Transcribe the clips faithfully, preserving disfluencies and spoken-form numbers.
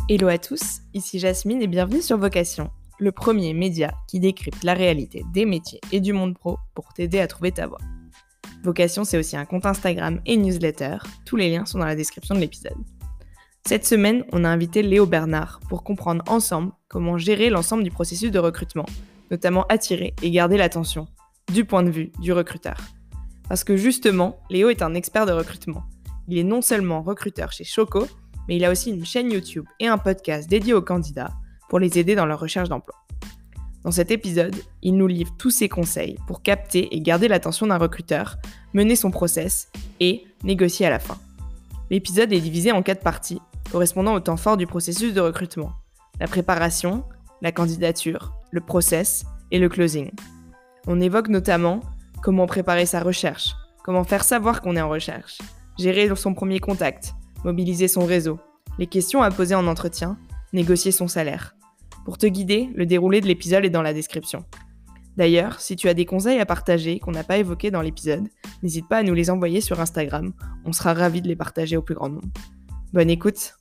Hello à tous, ici Jasmine et bienvenue sur Vocation, le premier média qui décrypte la réalité des métiers et du monde pro pour t'aider à trouver ta voie. Vocation, c'est aussi un compte Instagram et une newsletter, tous les liens sont dans la description de l'épisode. Cette semaine, on a invité Léo Bernard pour comprendre ensemble comment gérer l'ensemble du processus de recrutement, notamment attirer et garder l'attention, du point de vue du recruteur. Parce que justement, Léo est un expert de recrutement. Il est non seulement recruteur chez Choco, mais il a aussi une chaîne YouTube et un podcast dédié aux candidats pour les aider dans leur recherche d'emploi. Dans cet épisode, il nous livre tous ses conseils pour capter et garder l'attention d'un recruteur, mener son process et négocier à la fin. L'épisode est divisé en quatre parties, correspondant au temps fort du processus de recrutement. La préparation, la candidature, le process et le closing. On évoque notamment comment préparer sa recherche, comment faire savoir qu'on est en recherche, gérer son premier contact, mobiliser son réseau, les questions à poser en entretien, négocier son salaire. Pour te guider, le déroulé de l'épisode est dans la description. D'ailleurs, si tu as des conseils à partager qu'on n'a pas évoqués dans l'épisode, n'hésite pas à nous les envoyer sur Instagram, on sera ravis de les partager au plus grand nombre. Bonne écoute!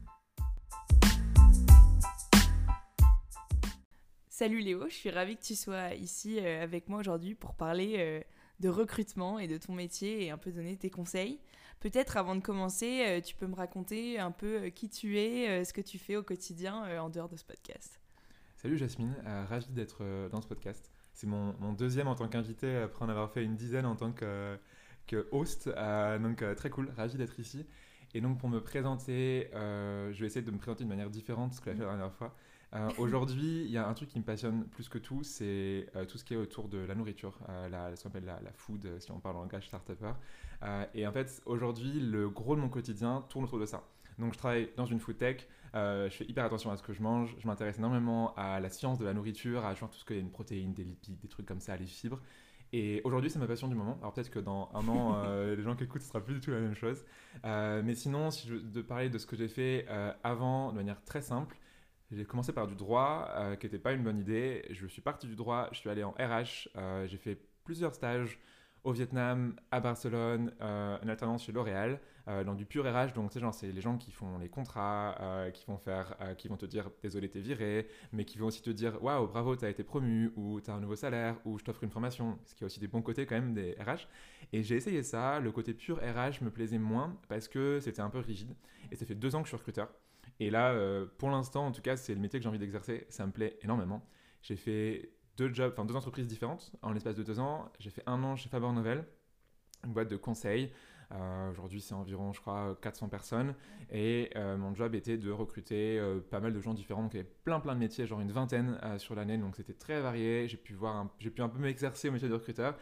Salut Léo, je suis ravie que tu sois ici euh, avec moi aujourd'hui pour parler euh, de recrutement et de ton métier et un peu donner tes conseils. Peut-être avant de commencer, euh, tu peux me raconter un peu euh, qui tu es, euh, ce que tu fais au quotidien euh, en dehors de ce podcast. Salut Jasmine, euh, ravi d'être euh, dans ce podcast. C'est mon, mon deuxième en tant qu'invité après en avoir fait une dizaine en tant que, que host, euh, donc euh, très cool, ravi d'être ici. Et donc pour me présenter, euh, je vais essayer de me présenter de manière différente de ce que j'ai fait la dernière fois. Euh, aujourd'hui, il y a un truc qui me passionne plus que tout, c'est euh, tout ce qui est autour de la nourriture, euh, la, ce qu'on appelle la, la food, si on parle en langage start-upper. Euh, et en fait, aujourd'hui, le gros de mon quotidien tourne autour de ça. Donc je travaille dans une food tech, euh, je fais hyper attention à ce que je mange, je m'intéresse énormément à la science de la nourriture, à genre tout ce qui est une protéine, des lipides, des trucs comme ça, les fibres. Et aujourd'hui, c'est ma passion du moment. Alors peut-être que dans un an, euh, les gens qui écoutent, ce sera plus du tout la même chose. Euh, mais sinon, si je veux parler de ce que j'ai fait euh, avant, de manière très simple, j'ai commencé par du droit, euh, qui n'était pas une bonne idée. Je suis parti du droit, je suis allé en R H, euh, j'ai fait plusieurs stages au Vietnam, à Barcelone, euh, une alternance chez L'Oréal, euh, dans du pur R H. Donc, tu sais, genre, c'est les gens qui font les contrats, euh, qui vont faire, euh, qui vont te dire désolé, t'es viré, mais qui vont aussi te dire waouh, bravo, t'as été promu, ou t'as un nouveau salaire, ou je t'offre une formation. Ce qui a aussi des bons côtés quand même des R H. Et j'ai essayé ça. Le côté pur R H me plaisait moins parce que c'était un peu rigide. Et ça fait deux ans que je suis recruteur. Et là, euh, pour l'instant, en tout cas, c'est le métier que j'ai envie d'exercer. Ça me plaît énormément. J'ai fait deux jobs, enfin deux entreprises différentes en l'espace de deux ans. J'ai fait un an chez Faber Novel, une boîte de conseil. Euh, aujourd'hui, c'est environ, je crois, quatre cents personnes. Et euh, mon job était de recruter euh, pas mal de gens différents. Donc, il y avait plein, plein de métiers, genre une vingtaine euh, sur l'année. Donc, c'était très varié. J'ai pu, voir un, j'ai pu un peu m'exercer au métier de recruteur.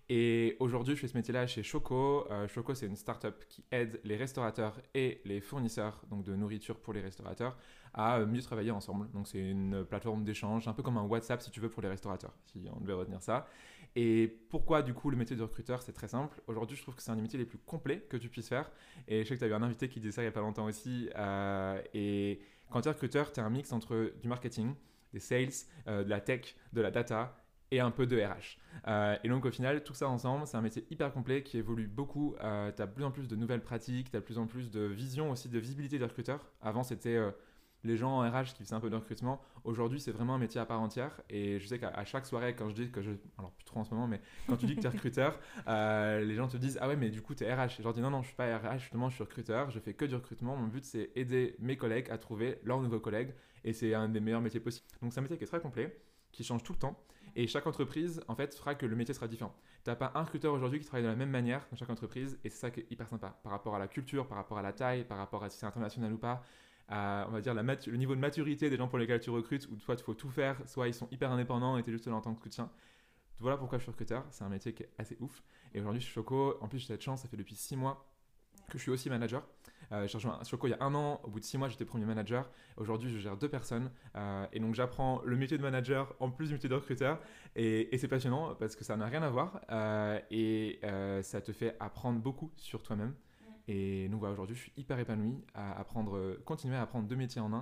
Et aujourd'hui, je fais ce métier-là chez Choco. Euh, Choco, c'est une start-up qui aide les restaurateurs et les fournisseurs donc de nourriture pour les restaurateurs à mieux travailler ensemble. Donc, c'est une plateforme d'échange, un peu comme un WhatsApp si tu veux pour les restaurateurs, si on devait retenir ça. Et pourquoi du coup le métier de recruteur? C'est très simple. Aujourd'hui, je trouve que c'est un des métiers les plus complets que tu puisses faire. Et je sais que tu as eu un invité qui disait ça il n'y a pas longtemps aussi. Euh, et quand tu es recruteur, tu es un mix entre du marketing, des sales, euh, de la tech, de la data et un peu de R H. Euh, et donc au final, tout ça ensemble, c'est un métier hyper complet qui évolue beaucoup. Euh, tu as de plus en plus de nouvelles pratiques, tu as de plus en plus de vision aussi, de visibilité des recruteurs. Avant, c'était euh, les gens en R H qui faisaient un peu de recrutement. Aujourd'hui, c'est vraiment un métier à part entière. Et je sais qu'à chaque soirée, quand je dis que je... Alors, plus trop en ce moment, mais quand tu dis que tu es recruteur, euh, les gens te disent « Ah ouais, mais du coup, tu es R H ». Et je leur dis « Non, non, je suis pas R H, justement, je suis recruteur. Je fais que du recrutement. Mon but, c'est aider mes collègues à trouver leurs nouveaux collègues. Et c'est un des meilleurs métiers possibles. » Donc, c'est un métier qui est très complet, qui change tout le temps. Et chaque entreprise, en fait, fera que le métier sera différent. Tu n'as pas un recruteur aujourd'hui qui travaille de la même manière dans chaque entreprise. Et c'est ça qui est hyper sympa. Par rapport à la culture, par rapport à la taille, par rapport à si c'est international ou pas, à, on va dire, la mat- le niveau de maturité des gens pour lesquels tu recrutes, où toi, il faut tout faire. Soit ils sont hyper indépendants et tu es juste là en tant que soutien. Voilà pourquoi je suis recruteur. C'est un métier qui est assez ouf. Et aujourd'hui, je suis Choco. En plus, j'ai cette chance, ça fait depuis six mois que je suis aussi manager. Euh, j'ai rejoint Choco il y a un an. Au bout de six mois, j'étais premier manager. Aujourd'hui, je gère deux personnes. Euh, et donc, j'apprends le métier de manager en plus du métier de recruteur. Et, et c'est passionnant parce que ça n'a rien à voir. Euh, et euh, ça te fait apprendre beaucoup sur toi-même. Et donc, voilà, aujourd'hui, je suis hyper épanoui à apprendre, continuer à apprendre deux métiers en un.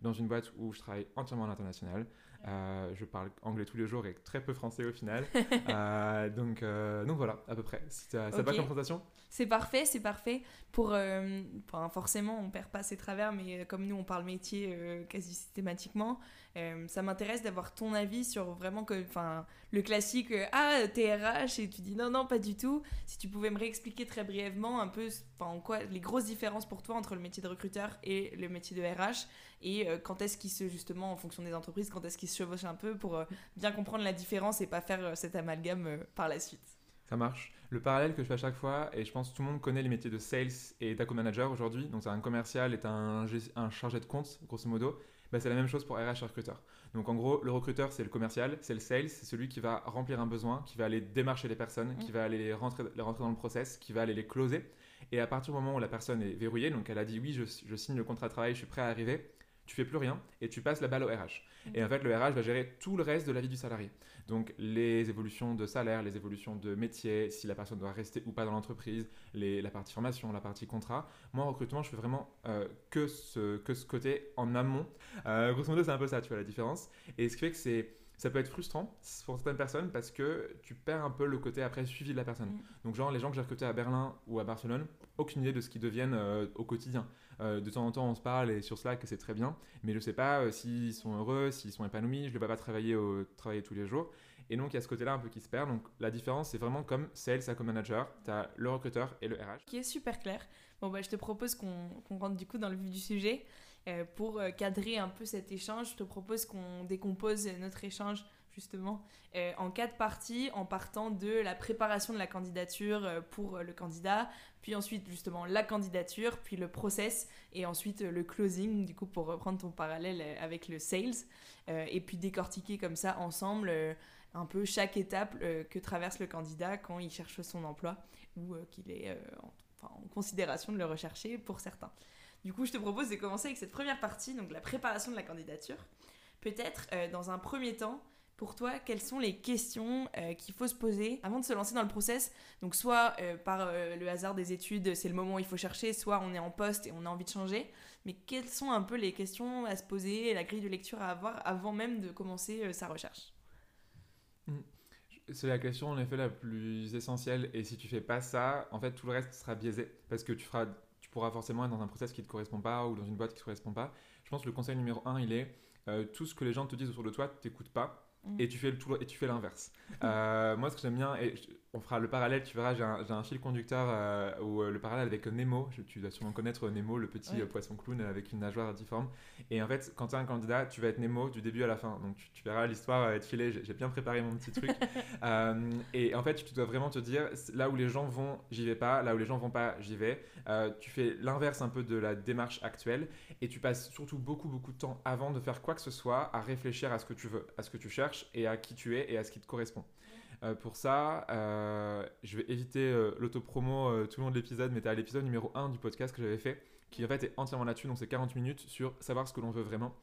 dans une boîte où je travaille entièrement à l'international. Euh, je parle anglais tous les jours et très peu français au final. euh, donc, euh, donc voilà, à peu près. Ça, ça Ok. va comme présentation ? C'est parfait, c'est parfait. Pour, euh, enfin, forcément, on perd pas ses travers, mais euh, comme nous, on parle métier euh, quasi systématiquement, euh, ça m'intéresse d'avoir ton avis sur vraiment que, enfin, le classique euh, ah, t'es R H et tu dis non, non, pas du tout. Si tu pouvais me réexpliquer très brièvement un peu, enfin, en quoi les grosses différences pour toi entre le métier de recruteur et le métier de R H et euh, quand est-ce qu'ils se, justement, en fonction des entreprises, quand est-ce qu'ils se chevauchent un peu pour euh, bien comprendre la différence et pas faire euh, cet amalgame euh, par la suite. Ça marche. Le parallèle que je fais à chaque fois, et je pense que tout le monde connaît les métiers de sales et d'account manager aujourd'hui, donc c'est un commercial et t'as un, gé- un chargé de compte, grosso modo, bah, c'est la même chose pour R H et recruteur. Donc en gros, le recruteur, c'est le commercial, c'est le sales, c'est celui qui va remplir un besoin, qui va aller démarcher les personnes, qui va aller les rentrer, les rentrer dans le process, qui va aller les closer. Et à partir du moment où la personne est verrouillée, donc elle a dit oui, je, je signe le contrat de travail, je suis prêt à arriver, tu fais plus rien et tu passes la balle au R H. Et en fait, le R H va gérer tout le reste de la vie du salarié. Donc les évolutions de salaire, les évolutions de métier, si la personne doit rester ou pas dans l'entreprise, les, la partie formation, la partie contrat. Moi, en recrutement, je fais vraiment euh, que, ce, que ce côté en amont. Euh, grosso modo, c'est un peu ça, tu vois la différence. Et ce qui fait que c'est, ça peut être frustrant pour certaines personnes parce que tu perds un peu le côté après suivi de la personne. Mm. Donc genre les gens que j'ai recrutés à Berlin ou à Barcelone, aucune idée de ce qu'ils deviennent euh, au quotidien. Euh, de temps en temps, on se parle et sur Slack, c'est très bien, mais je ne sais pas euh, s'ils sont heureux, s'ils sont épanouis, je ne les vois pas travailler, au, travailler tous les jours. Et donc, il y a ce côté-là un peu qui se perd. Donc, la différence, c'est vraiment comme sales, account manager, tu as le recruteur et le R H. Qui est super clair. Bon, bah, je te propose qu'on qu'on rentre du coup dans le vif du sujet. Euh, pour euh, cadrer un peu cet échange, je te propose qu'on décompose notre échange justement euh, en quatre parties, en partant de la préparation de la candidature euh, pour euh, le candidat, puis ensuite justement la candidature, puis le process, et ensuite euh, le closing, du coup pour reprendre ton parallèle euh, avec le sales, euh, et puis décortiquer comme ça ensemble euh, un peu chaque étape euh, que traverse le candidat quand il cherche son emploi ou euh, qu'il est euh, en, enfin, en considération de le rechercher pour certains. Du coup, je te propose de commencer avec cette première partie, donc la préparation de la candidature. Peut-être, euh, dans un premier temps, pour toi, quelles sont les questions euh, qu'il faut se poser avant de se lancer dans le process? Donc, soit euh, par euh, le hasard des études, c'est le moment où il faut chercher, soit on est en poste et on a envie de changer. Mais quelles sont un peu les questions à se poser et la grille de lecture à avoir avant même de commencer euh, sa recherche? C'est la question en effet la plus essentielle. Et si tu fais pas ça, en fait, tout le reste sera biaisé. Parce que tu, feras, tu pourras forcément être dans un process qui ne te correspond pas ou dans une boîte qui ne te correspond pas. Je pense que le conseil numéro un, il est euh, tout ce que les gens te disent autour de toi, t'écoutes pas. Mm. Et tu fais, le tout, et tu fais l'inverse. euh, moi, ce que j'aime bien, et je- on fera le parallèle, tu verras, j'ai un, j'ai un fil conducteur euh, où euh, le parallèle avec Nemo, je- tu dois sûrement connaître Nemo, le petit Ouais. euh, poisson clown avec une nageoire difforme. Et en fait, quand tu es un candidat, tu vas être Nemo du début à la fin. Donc tu, tu verras, l'histoire va être filée, j'ai, j'ai bien préparé mon petit truc. Euh, et en fait, tu dois vraiment te dire, là où les gens vont, j'y vais pas, là où les gens vont pas, j'y vais. Euh, tu fais l'inverse un peu de la démarche actuelle et tu passes surtout beaucoup, beaucoup de temps avant de faire quoi que ce soit à réfléchir à ce que tu veux, à ce que tu cherches et à qui tu es et à ce qui te correspond. Euh, pour ça, euh, je vais éviter euh, l'autopromo euh, tout le long de l'épisode, mais tu à l'épisode numéro un du podcast que j'avais fait, qui en fait est entièrement là-dessus, donc c'est quarante minutes sur savoir ce que l'on veut vraiment.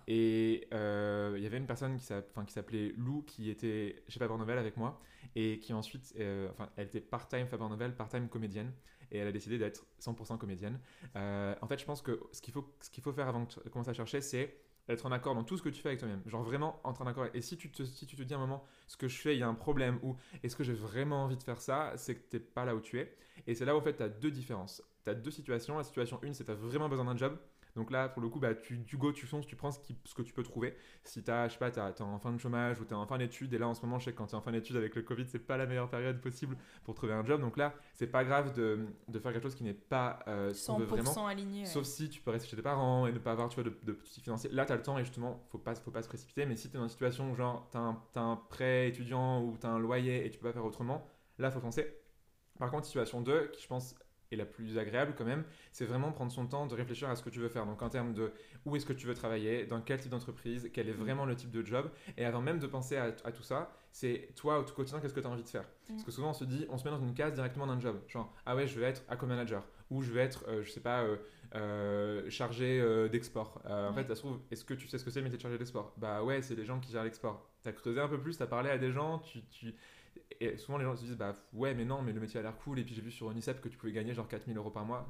Et euh, il y avait une personne qui s'app- enfin, qui s'appelait Lou, qui était chez Faber Novel avec moi, et qui ensuite, euh, enfin, elle était part-time Faber Novel, part-time comédienne, et elle a décidé d'être cent pour cent comédienne. Euh, en fait, je pense que ce qu'il faut, ce qu'il faut faire avant de commencer à chercher, c'est être en accord dans tout ce que tu fais avec toi-même. Genre vraiment être en accord. Et si tu te, si tu te dis à un moment, ce que je fais, il y a un problème, ou est-ce que j'ai vraiment envie de faire ça, c'est que tu n'es pas là où tu es. Et c'est là où en fait tu as deux différences. Tu as deux situations. La situation une, c'est que tu as vraiment besoin d'un job. Donc là, pour le coup, bah, tu, tu go, tu fonces, tu prends ce, qui- ce que tu peux trouver. Si tu je sais pas, t'as- t'es en fin de chômage ou tu es en fin d'études, et là en ce moment, je sais que quand tu es en fin d'études avec le Covid, c'est pas la meilleure période possible pour trouver un job. Donc là, c'est pas grave de, de faire quelque chose qui n'est pas euh, ce qu'on veut vraiment. cent pour cent aligné. Ouais. Sauf si tu peux rester chez tes parents et ne pas avoir tu vois, de, de petits financiers. Là, tu as le temps et justement, faut pas, faut pas se précipiter. Mais si tu es dans une situation où genre, tu as un, t'as un prêt étudiant ou tu as un loyer et tu peux pas faire autrement, là, faut foncer. Par contre, situation deux, qui je pense est la plus agréable quand même, c'est vraiment prendre son temps de réfléchir à ce que tu veux faire. Donc en termes de où est-ce que tu veux travailler, dans quel type d'entreprise, quel est vraiment le type de job. Et avant même de penser à, à tout ça, c'est toi au tout quotidien, qu'est-ce que tu as envie de faire. Parce que souvent on se dit, on se met dans une case directement d'un job. Genre, ah ouais, je veux être account manager. Ou je veux être, euh, je sais pas, euh, euh, chargé euh, d'export. Euh, en Ouais. fait, ça se trouve, est-ce que tu sais ce que c'est le métier de chargé d'export? Bah ouais, c'est les gens qui gèrent l'export. T'as creusé un peu plus, t'as parlé à des gens, tu... tu et souvent les gens se disent bah ouais mais non mais le métier a l'air cool et puis j'ai vu sur Unicef que tu pouvais gagner genre quatre mille euros par mois. Je-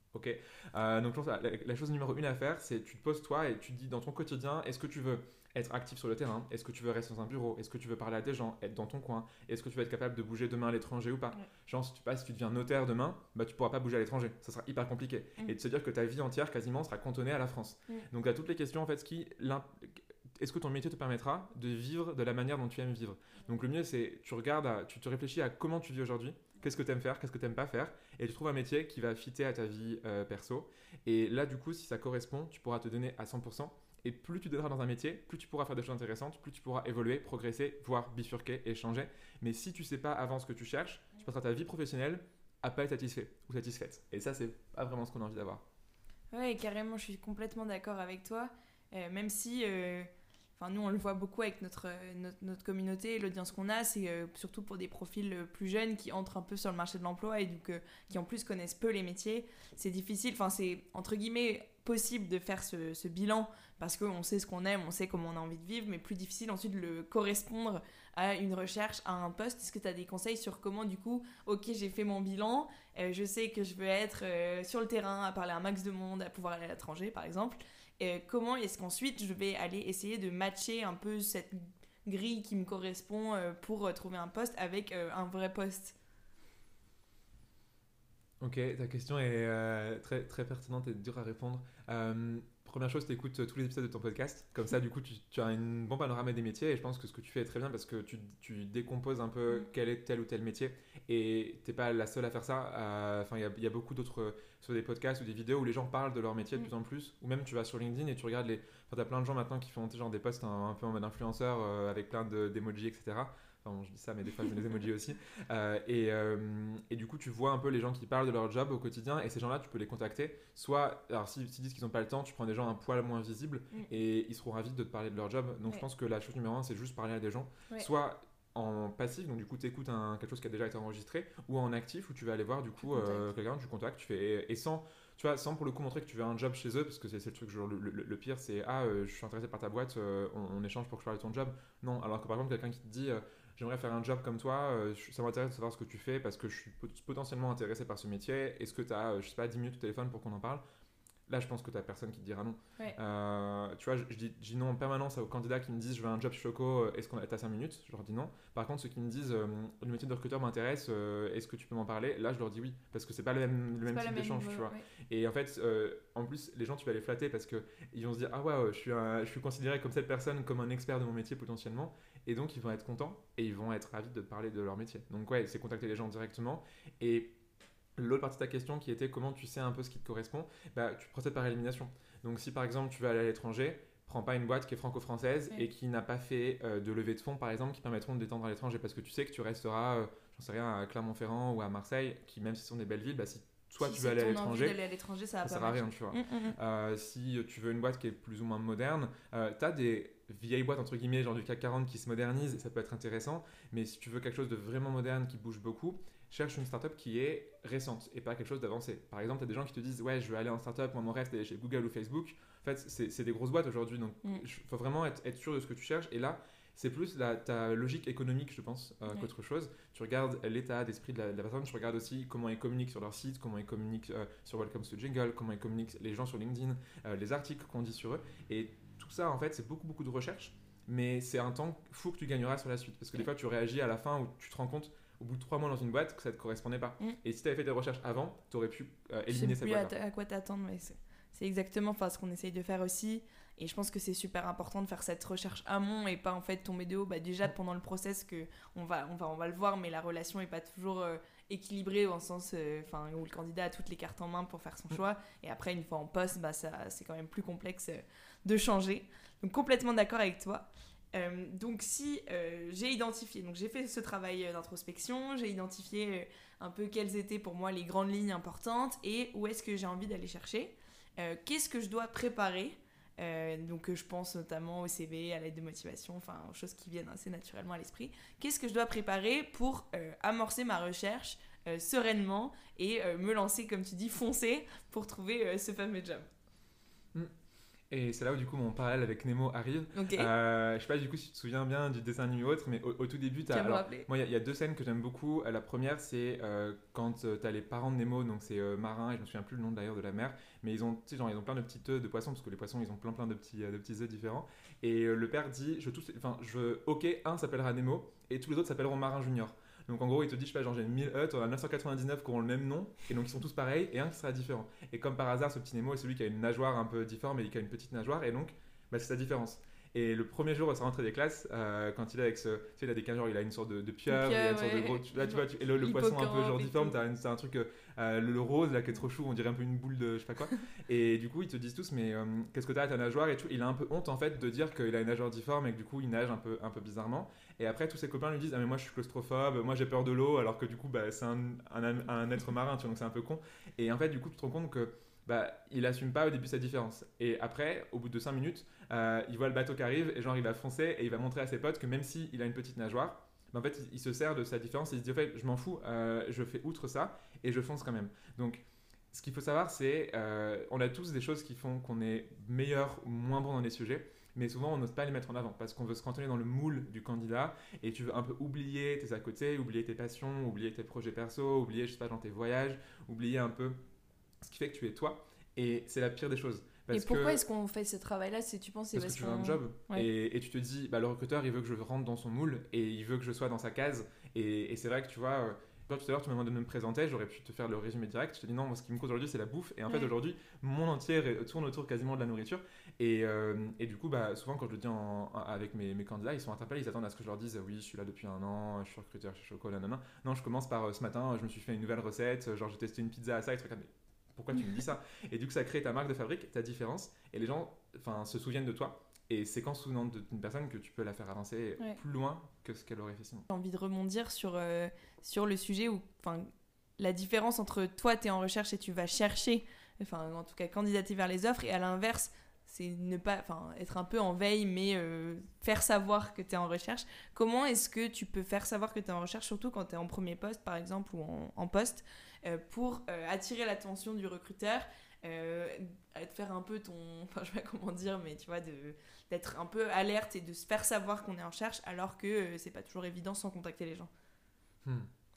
Ok. Euh, donc, je pense que la, la chose numéro une à faire, c'est tu te poses toi et tu te dis dans ton quotidien, est-ce que tu veux être actif sur le terrain? Est-ce que tu veux rester dans un bureau? Est-ce que tu veux parler à des gens? Être dans ton coin? Est-ce que tu veux être capable de bouger demain à l'étranger ou pas? Ouais. Genre, si tu passes, si tu deviens notaire demain, bah, tu pourras pas bouger à l'étranger. Ça sera hyper compliqué. Mm. Et de se dire que ta vie entière, quasiment, sera cantonnée à la France. Mm. Donc, à toutes les questions, en fait, ce qui, l'im- est-ce que ton métier te permettra de vivre de la manière dont tu aimes vivre? Donc, le mieux, c'est tu regardes, à- tu te réfléchis à comment tu vis aujourd'hui. Qu'est-ce que tu aimes faire, qu'est-ce que tu n'aimes pas faire, et tu trouves un métier qui va fitter à ta vie euh, perso. Et là, du coup, si ça correspond, tu pourras te donner à cent pour cent. Et plus tu te donneras dans un métier, plus tu pourras faire des choses intéressantes, plus tu pourras évoluer, progresser, voire bifurquer et changer. Mais si tu sais pas avant ce que tu cherches, tu passeras ta vie professionnelle à pas être satisfait ou satisfaite. Et ça, c'est pas vraiment ce qu'on a envie d'avoir. Ouais, carrément, je suis complètement d'accord avec toi. Euh, même si, euh, enfin, nous, on le voit beaucoup avec notre, euh, notre, notre communauté et l'audience qu'on a, c'est euh, surtout pour des profils euh, plus jeunes qui entrent un peu sur le marché de l'emploi et donc, euh, qui en plus connaissent peu les métiers. C'est difficile, enfin, c'est entre guillemets possible de faire ce, ce bilan parce qu'on sait ce qu'on aime, on sait comment on a envie de vivre, mais plus difficile ensuite de le correspondre à une recherche, à un poste. Est-ce que tu as des conseils sur comment, du coup, ok, j'ai fait mon bilan, euh, je sais que je veux être euh, sur le terrain, à parler à un max de monde, à pouvoir aller à l'étranger, par exemple. Et comment est-ce qu'ensuite je vais aller essayer de matcher un peu cette grille qui me correspond euh, pour euh, trouver un poste avec euh, un vrai poste? Ok, ta question est euh, très, très pertinente et dure à répondre. Euh, première chose, tu écoutes tous les épisodes de ton podcast. Comme ça, du coup, tu, tu as une bon panorama des métiers. Et je pense que ce que tu fais est très bien parce que tu, tu décomposes un peu Mm. quel est tel ou tel métier. Et t'es pas la seule à faire ça. Euh, Enfin, il y a, il y a beaucoup d'autres, euh, sur des podcasts ou des vidéos où les gens parlent de leur métier de Mm. plus en plus. Ou même, tu vas sur LinkedIn et tu regardes les. Enfin, t'as plein de gens maintenant qui font genre des posts un, un peu en mode influenceur euh, avec plein de- d'emojis, et cetera. Enfin, bon, je dis ça, mais des fois, je mets des emojis aussi. Euh, et, euh, et du coup, tu vois un peu les gens qui parlent de leur job au quotidien, et ces gens-là, tu peux les contacter. Soit, alors s'ils s'ils disent qu'ils n'ont pas le temps, tu prends des gens un poil moins visibles, Mm. et ils seront ravis de te parler de leur job. Donc je Ouais. pense que la chose numéro un, c'est juste parler à des gens. Ouais. Soit en passif, donc du coup tu écoutes un, quelque chose qui a déjà été enregistré, ou en actif où tu vas aller voir du coup contactes. euh, quelqu'un, tu contactes, tu fais, et sans, tu vois, sans pour le coup montrer que tu veux un job chez eux, parce que c'est c'est le truc, genre, le, le- le pire c'est ah euh, je suis intéressé par ta boîte, euh, on, on échange pour que je parle de ton job. Non, alors que par exemple quelqu'un qui te dit euh, j'aimerais faire un job comme toi, euh, je- ça m'intéresse de savoir ce que tu fais parce que je suis pot- potentiellement intéressé par ce métier, est-ce que tu as, euh, je sais pas, dix minutes au téléphone pour qu'on en parle? Là, je pense que tu personne qui te dira non. Ouais. Euh, tu vois, je, je dis, je dis non en permanence aux candidats qui me disent je veux un job chez Choco, euh, est-ce qu'on a cinq minutes? Je leur dis non. Par contre, ceux qui me disent euh, le métier de recruteur m'intéresse, euh, est-ce que tu peux m'en parler? Là, je leur dis oui, parce que c'est pas le même, le C'est même pas type la même d'échange, niveau, tu vois. ouais. Et en fait, euh, en plus, les gens, tu vas les flatter parce que ils vont se dire ah ouais, ouais, je suis, un- je suis considéré comme cette personne, comme un expert de mon métier potentiellement, et donc ils vont être contents et ils vont être ravis de te parler de leur métier. Donc ouais, c'est contacter les gens directement. Et l'autre partie de ta question qui était comment tu sais un peu ce qui te correspond, bah, tu procèdes par élimination. Donc si par exemple tu veux aller à l'étranger, prends pas une boîte qui est franco-française Ouais. et qui n'a pas fait euh, de levée de fonds par exemple qui permettront de détendre à l'étranger parce que tu sais que tu resteras, euh, j'en sais rien, à Clermont-Ferrand ou à Marseille, qui même si ce sont des belles villes, bah, si soit Si tu veux c'est aller à ton envie l'étranger, d'aller à l'étranger, ça va ça pas sert à marcher. rien, tu vois. Mm, mm, mm. Euh, si tu veux une boîte qui est plus ou moins moderne, euh, tu as des vieilles boîtes entre guillemets, genre du C A C quarante qui se modernisent et ça peut être intéressant. Mais si tu veux quelque chose de vraiment moderne qui bouge beaucoup, cherche une startup qui est récente et pas quelque chose d'avancé. Par exemple, tu as des gens qui te disent ouais, je veux aller en startup, moi mon rêve c'est d'aller chez Google ou Facebook. En fait, c'est c'est des grosses boîtes aujourd'hui, donc il Mm. faut vraiment être, être sûr de ce que tu cherches. Et là, c'est plus la, ta logique économique, je pense, euh, Ouais. qu'autre chose. Tu regardes l'état d'esprit de la, de la personne, tu regardes aussi comment ils communiquent sur leur site, comment ils communiquent euh, sur Welcome to Jingle, comment ils communiquent les gens sur LinkedIn, euh, les articles qu'on dit sur eux. Et tout ça, en fait, c'est beaucoup, beaucoup de recherche, mais c'est un temps fou que tu gagneras sur la suite. Parce que des fois, tu réagis à la fin où tu te rends compte, au bout de trois mois dans une boîte, que ça ne te correspondait pas. Mm. Et si tu avais fait des recherches avant, tu aurais pu euh, Tu sais éliminer cette plus à, boîte. t- à quoi t'attendre, mais c'est c'est exactement enfin, ce qu'on essaye de faire aussi. Et je pense que c'est super important de faire cette recherche amont et pas en fait tomber de haut. Bah, déjà pendant le process, que on va, on va, on va le voir, mais la relation est pas toujours euh, équilibrée en sens euh, enfin, où le candidat a toutes les cartes en main pour faire son choix. Et après, une fois en poste, bah, ça, c'est quand même plus complexe euh, de changer. Donc complètement d'accord avec toi. Euh, donc si euh, j'ai identifié, donc j'ai fait ce travail euh, d'introspection, j'ai identifié euh, un peu quelles étaient pour moi les grandes lignes importantes et où est-ce que j'ai envie d'aller chercher, euh, qu'est-ce que je dois préparer. Euh, donc euh, je pense notamment au C V, à l'aide de motivation, enfin aux choses qui viennent assez naturellement à l'esprit. Qu'est-ce que je dois préparer pour euh, amorcer ma recherche euh, sereinement et euh, me lancer, comme tu dis, foncer pour trouver euh, ce fameux job. Mm. Et c'est là où du coup mon parallèle avec Nemo arrive. Ok. Euh, je sais pas du coup si tu te souviens bien du dessin animé ou autre, mais au, au tout début, Tu t'as, vas me alors, rappeler. moi il y, a- il y a deux scènes que j'aime beaucoup. Euh, La première c'est euh, quand euh, t'as les parents de Nemo, donc c'est euh, marin, et je me souviens plus le nom d'ailleurs de la mer, mais ils ont, tu sais, genre, ils ont plein de petits œufs de poissons, parce que les poissons ils ont plein plein de petits, euh, de petits œufs différents. Et euh, le père dit, je touche, enfin, je, ok, un s'appellera Nemo, et tous les autres s'appelleront Marin Junior. Donc en gros, il te dit, je sais pas, genre j'ai mille œufs, t'en as neuf cent quatre-vingt-dix-neuf qui auront le même nom, et donc ils sont tous pareils, et un qui sera différent. Et comme par hasard, ce petit Nemo est celui qui a une nageoire un peu difforme et qui a une petite nageoire, et donc bah, c'est sa différence. Et le premier jour à sa rentrée des classes, euh, quand il est avec ce. Tu sais, il a des quinze jours, il a une sorte de, de pieuvre, il a une sorte de ouais. gros. Là, tu vois, tu- et le, le poisson un peu genre Hippocampe et difforme, tout. t'as, une- t'as un truc. Euh, euh, le, le rose là qui est trop chou, on dirait un peu une boule de je sais pas quoi. Et du coup, ils te disent tous, mais euh, qu'est-ce que t'as à ta nageoire et tout. Il a un peu honte en fait de dire qu'il a une nageoire difforme et que du coup, il nage un peu, un peu bizarrement. Et après, tous ses copains lui disent, ah, mais moi je suis claustrophobe, moi j'ai peur de l'eau, alors que du coup, bah, c'est un, un, un être marin, tu vois, donc c'est un peu con. Et en fait, du coup, tu te rends compte que. Bah, il assume pas au début sa différence. Et après, au bout de cinq minutes, euh, il voit le bateau qui arrive et genre il va foncer et il va montrer à ses potes que même s'il a une petite nageoire, bah, en fait il, il se sert de sa différence et il se dit en fait je m'en fous, euh, je fais outre ça et je fonce quand même. Donc ce qu'il faut savoir c'est euh, on a tous des choses qui font qu'on est meilleur ou moins bon dans des sujets. Mais souvent, on n'ose pas les mettre en avant parce qu'on veut se cantonner dans le moule du candidat et tu veux un peu oublier tes à côté, oublier tes passions, oublier tes projets perso, oublier, je sais pas, dans tes voyages, oublier un peu ce qui fait que tu es toi. Et c'est la pire des choses. Parce Et pourquoi que, est-ce qu'on fait ce travail-là? C'est, tu penses, c'est parce parce que tu veux un qu'on... job Ouais. et, et tu te dis, bah, le recruteur, il veut que je rentre dans son moule et il veut que je sois dans sa case. Et, et c'est vrai que tu vois, euh, toi, tout à l'heure, tu m'as demandé de me présenter, j'aurais pu te faire le résumé direct. Je te dis non, moi, ce qui me cause aujourd'hui, c'est la bouffe. Et en fait, Ouais. aujourd'hui, mon entier ré- tourne autour quasiment de la nourriture. Et, euh, et du coup, bah, souvent, quand je le dis en- en- avec mes, mes candidats, ils sont interpellés, ils attendent à ce que je leur dise, oui, je suis là depuis un an, je suis recruteur chez Choco, nanana. Non, je commence par euh, ce matin, je me suis fait une nouvelle recette, genre j'ai testé une pizza à ça, et trucs comme ça. Pourquoi tu me dis ça? Et du coup, ça crée ta marque de fabrique, ta différence, et les gens enfin, se souviennent de toi. Et c'est qu'en se souvenant d'une personne que tu peux la faire avancer Ouais. plus loin que ce qu'elle aurait fait sinon. J'ai envie de rebondir sur, euh, sur le sujet où enfin, la différence entre toi, tu es en recherche et tu vas chercher, enfin en tout cas candidater vers les offres, et à l'inverse, c'est ne pas, enfin, être un peu en veille, mais euh, faire savoir que tu es en recherche. Comment est-ce que tu peux faire savoir que tu es en recherche, surtout quand tu es en premier poste, par exemple, ou en, en poste, euh, pour euh, attirer l'attention du recruteur, euh, à te faire un peu ton... Enfin, je sais pas comment dire, mais tu vois, de, d'être un peu alerte et de se faire savoir qu'on est en recherche, alors que euh, c'est pas toujours évident sans contacter les gens. Hmm.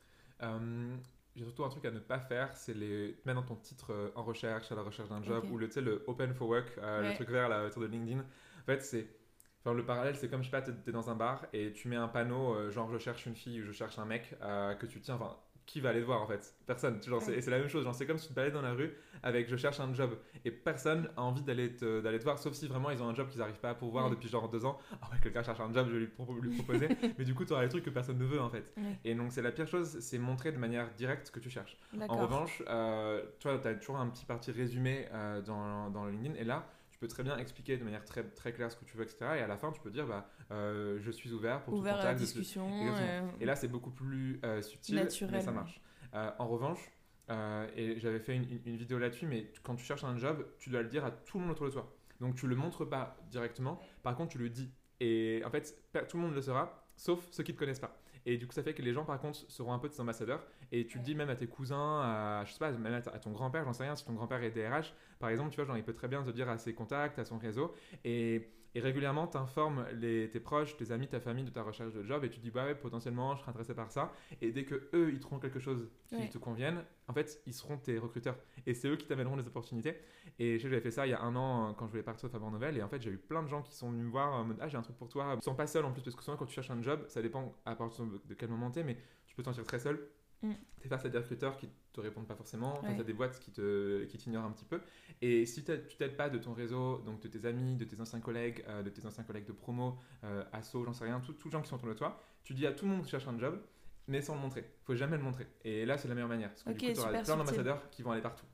Euh, J'ai surtout un truc à ne pas faire, c'est les mettre dans ton titre euh, en recherche, à la recherche d'un job, Ok. ou le, tu sais, le open for work, euh, Ouais. le truc vert là, autour de LinkedIn. En fait, c'est. Enfin, le parallèle, c'est comme, je sais pas, t'es t'es dans un bar et tu mets un panneau, euh, genre je cherche une fille ou je cherche un mec, euh, que tu tiens, enfin, qui va aller te voir en fait? Personne. Tu- Genre, c'est- Ouais. et c'est la même chose, genre, c'est comme si tu te baladais dans la rue avec je cherche un job et personne a envie d'aller te, d'aller te voir, sauf si vraiment ils ont un job qu'ils n'arrivent pas à pourvoir Ouais. depuis genre deux ans. Ah ouais, quelqu'un cherche un job, je vais lui, pro- lui proposer. Mais du coup, tu auras les trucs que personne ne veut en fait. Ouais. Et donc, c'est la pire chose, c'est montrer de manière directe ce que tu cherches. En D'accord. revanche, euh, tu vois, tu as toujours un petit parti résumé euh, dans, dans le LinkedIn et là, tu peux très bien expliquer de manière très, très claire ce que tu veux, et cetera. Et à la fin, tu peux dire, bah, euh, je suis ouvert pour Ouvert tout à la contact. de- discussion. Exactement. euh, Et là, c'est beaucoup plus euh, subtil, Naturel, mais ça ouais. marche. Euh, en revanche, euh, et j'avais fait une, une- une vidéo là-dessus, mais tu- quand tu cherches un job, tu dois le dire à tout le monde autour de toi. Donc tu le montres pas directement, par contre tu le dis. Et en fait, per- tout le monde le saura, sauf ceux qui ne te connaissent pas. Et du coup, ça fait que les gens, par contre, seront un peu tes ambassadeurs. Et tu le dis même à tes cousins, à, je sais pas, même à, ta- à ton grand-père, j'en sais rien, si ton grand-père est D R H, par exemple, tu vois, genre, il peut très bien te dire à ses contacts, à son réseau. Et, et régulièrement, tu informes tes proches, tes amis, ta famille de ta recherche de job. Et tu dis, bah ouais, potentiellement, je serais intéressé par ça. Et dès que eux, ils trouveront quelque chose qui Ouais. te convienne, en fait, ils seront tes recruteurs. Et c'est eux qui t'amèneront les opportunités. Et je sais, j'avais fait ça il y a un an euh, quand je voulais partir de Faber Novel. Et en fait, j'ai eu plein de gens qui sont venus me voir en mode, ah, j'ai un truc pour toi. Ils sont pas seuls en plus, parce que souvent, quand tu cherches un job, ça dépend à partir de quel moment t'es, mais tu peux t'en sentir très seul. Mm. T'es face à des recruteurs qui te répondent pas forcément, face Ouais. à des boîtes qui te qui t'ignorent un petit peu. Et si t'as- tu t'aides pas de ton réseau, donc de tes amis, de tes anciens collègues, euh, de tes anciens collègues de promo, euh, asso, j'en sais rien, tous les gens qui sont autour de toi, tu dis à tout le monde que tu cherches un job, mais sans le montrer. Faut jamais le montrer. Et là, c'est la meilleure manière. Parce que Ok, du coup, tu auras super plein subtil. d'ambassadeurs qui vont aller partout.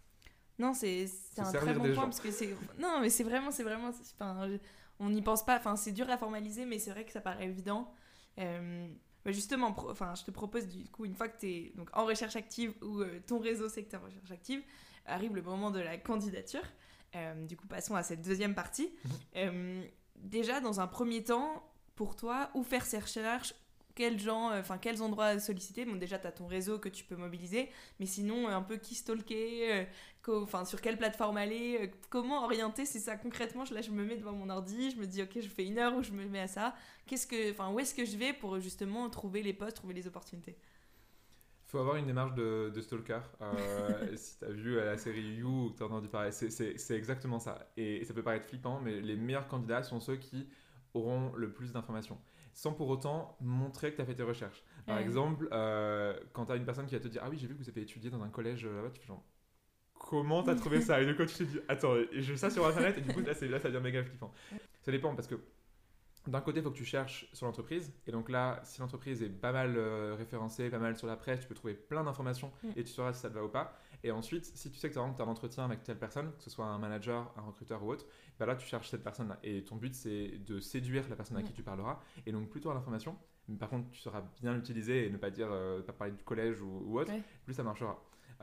Non, c'est, c'est Se un servir très bon des point gens. parce que c'est. Non, mais c'est vraiment, c'est vraiment. c'est- Enfin, je- on n'y pense pas. Enfin, c'est dur à formaliser, mais c'est vrai que ça paraît évident. Euh, bah, justement, pro- enfin, je te propose du coup, une fois que tu es donc, en recherche active ou euh, ton réseau sait que tu es en recherche active, arrive le moment de la candidature. Euh, du coup, passons à cette deuxième partie. Mhm. Euh, déjà, dans un premier temps, pour toi, où faire ses recherches, quels gens, enfin euh, quels endroits solliciter. Bon, déjà, tu as ton réseau que tu peux mobiliser, mais sinon, euh, un peu qui stalker, euh, sur quelle plateforme aller, euh, comment orienter, c'est ça concrètement. Là, je me mets devant mon ordi, je me dis, ok, je fais une heure où je me mets à ça. Qu'est-ce que, enfin, où est-ce que je vais pour justement trouver les posts, trouver les opportunités? Il faut avoir une démarche de, de stalker. Euh, si tu as vu la série You ou que tu as entendu parler, c'est, c'est, c'est exactement ça. Et, et ça peut paraître flippant, mais les meilleurs candidats sont ceux qui auront le plus d'informations, sans pour autant montrer que tu as fait tes recherches. Par Ouais. exemple, euh, quand tu as une personne qui va te dire « Ah oui, j'ai vu que vous avez étudié dans un collège là-bas », tu fais genre « Comment t'as trouvé ça ?» Et du coup, tu te dis « Attends, j'ai vu ça sur Internet » et du coup, là, c'est, là ça devient méga flippant. Ça dépend parce que d'un côté, il faut que tu cherches sur l'entreprise. Et donc là, si l'entreprise est pas mal euh, référencée, pas mal sur la presse, tu peux trouver plein d'informations Mm. et tu sauras si ça te va ou pas. Et ensuite, si tu sais que tu as un entretien avec telle personne, que ce soit un manager, un recruteur ou autre, bah là, tu cherches cette personne-là. Et ton but, c'est de séduire la personne à Mm. qui tu parleras. Et donc, plutôt à l'information. Mais par contre, tu sauras bien l'utiliser et ne pas dire, euh, pas parler du collège ou, ou autre. Ouais. Plus ça marchera.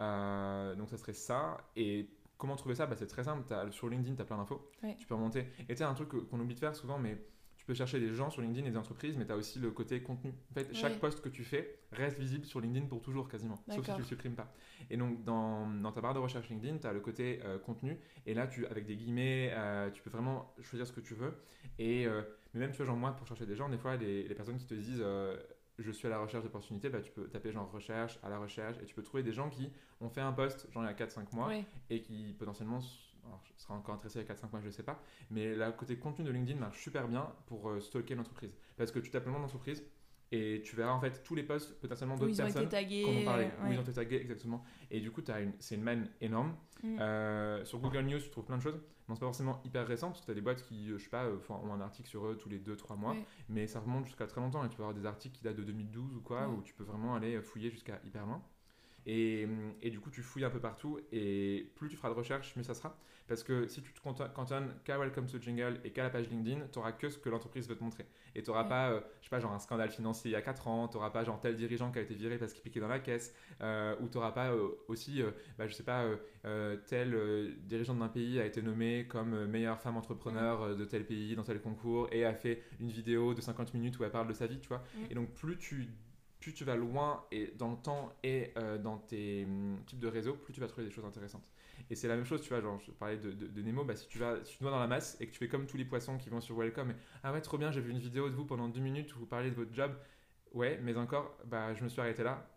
Euh, donc, ça serait ça. Et comment trouver ça? Bah, c'est très simple. T'as, sur LinkedIn, tu as plein d'infos. Ouais. Tu peux remonter. Et tu as un truc qu'on oublie de faire souvent, mais tu peux chercher des gens sur LinkedIn et des entreprises, mais tu as aussi le côté contenu. En fait, chaque Ouais. post que tu fais reste visible sur LinkedIn pour toujours quasiment, sauf si D'accord. tu le supprimes pas. Et donc, dans, dans ta barre de recherche LinkedIn, tu as le côté euh, contenu, et là, tu, avec des guillemets, euh, tu peux vraiment choisir ce que tu veux. Et, euh, mais même, tu vois, genre moi, pour chercher des gens, des fois, les, les personnes qui te disent euh, je suis à la recherche d'opportunités, bah, tu peux taper genre recherche, à la recherche, et tu peux trouver des gens qui ont fait un post, genre il y a quatre cinq mois, Ouais. et qui potentiellement alors, je serai encore intéressé à quatre cinq mois, je ne sais pas, mais le côté contenu de LinkedIn marche super bien pour euh, stalker l'entreprise. Parce que tu tapes le nom d'entreprise et tu verras en fait tous les posts potentiellement d'autres personnes qui en ont parlé, euh, où ouais. ils ont été tagués exactement. Et du coup, une, c'est une manne énorme. Mm. Euh, sur Google News, tu trouves plein de choses. Bon, c'est pas forcément hyper récent parce que tu as des boîtes qui, je sais pas, font, ont un article sur eux tous les deux trois mois, Ouais. mais ça remonte jusqu'à très longtemps et tu peux avoir des articles qui datent de deux mille douze ou quoi, Ouais. où tu peux vraiment aller fouiller jusqu'à hyper loin. Et, et du coup, tu fouilles un peu partout et plus tu feras de recherche, mieux ça sera. Parce que si tu te cantonnes qu'à Welcome to Jingle et qu'à la page LinkedIn, tu n'auras que ce que l'entreprise veut te montrer. Et tu n'auras Ouais. pas, euh, je sais pas, genre un scandale financier il y a quatre ans, tu n'auras pas genre tel dirigeant qui a été viré parce qu'il piquait dans la caisse, euh, ou tu n'auras pas euh, aussi, euh, bah, je sais pas, euh, euh, tel euh, dirigeant d'un pays a été nommé comme euh, meilleure femme entrepreneur euh, de tel pays dans tel concours et a fait une vidéo de cinquante minutes où elle parle de sa vie, tu vois. Mm. Et donc, plus tu plus tu vas loin et dans le temps et euh, dans tes hum, types de réseaux, plus tu vas trouver des choses intéressantes. Et c'est la même chose, tu vois, genre je parlais de, de, de Nemo, bah, si tu vas, si tu vas dans la masse et que tu fais comme tous les poissons qui vont sur Welcome, et, ah ouais trop bien, j'ai vu une vidéo de vous pendant deux minutes où vous parlez de votre job, ouais, mais encore, bah, je me suis arrêté là.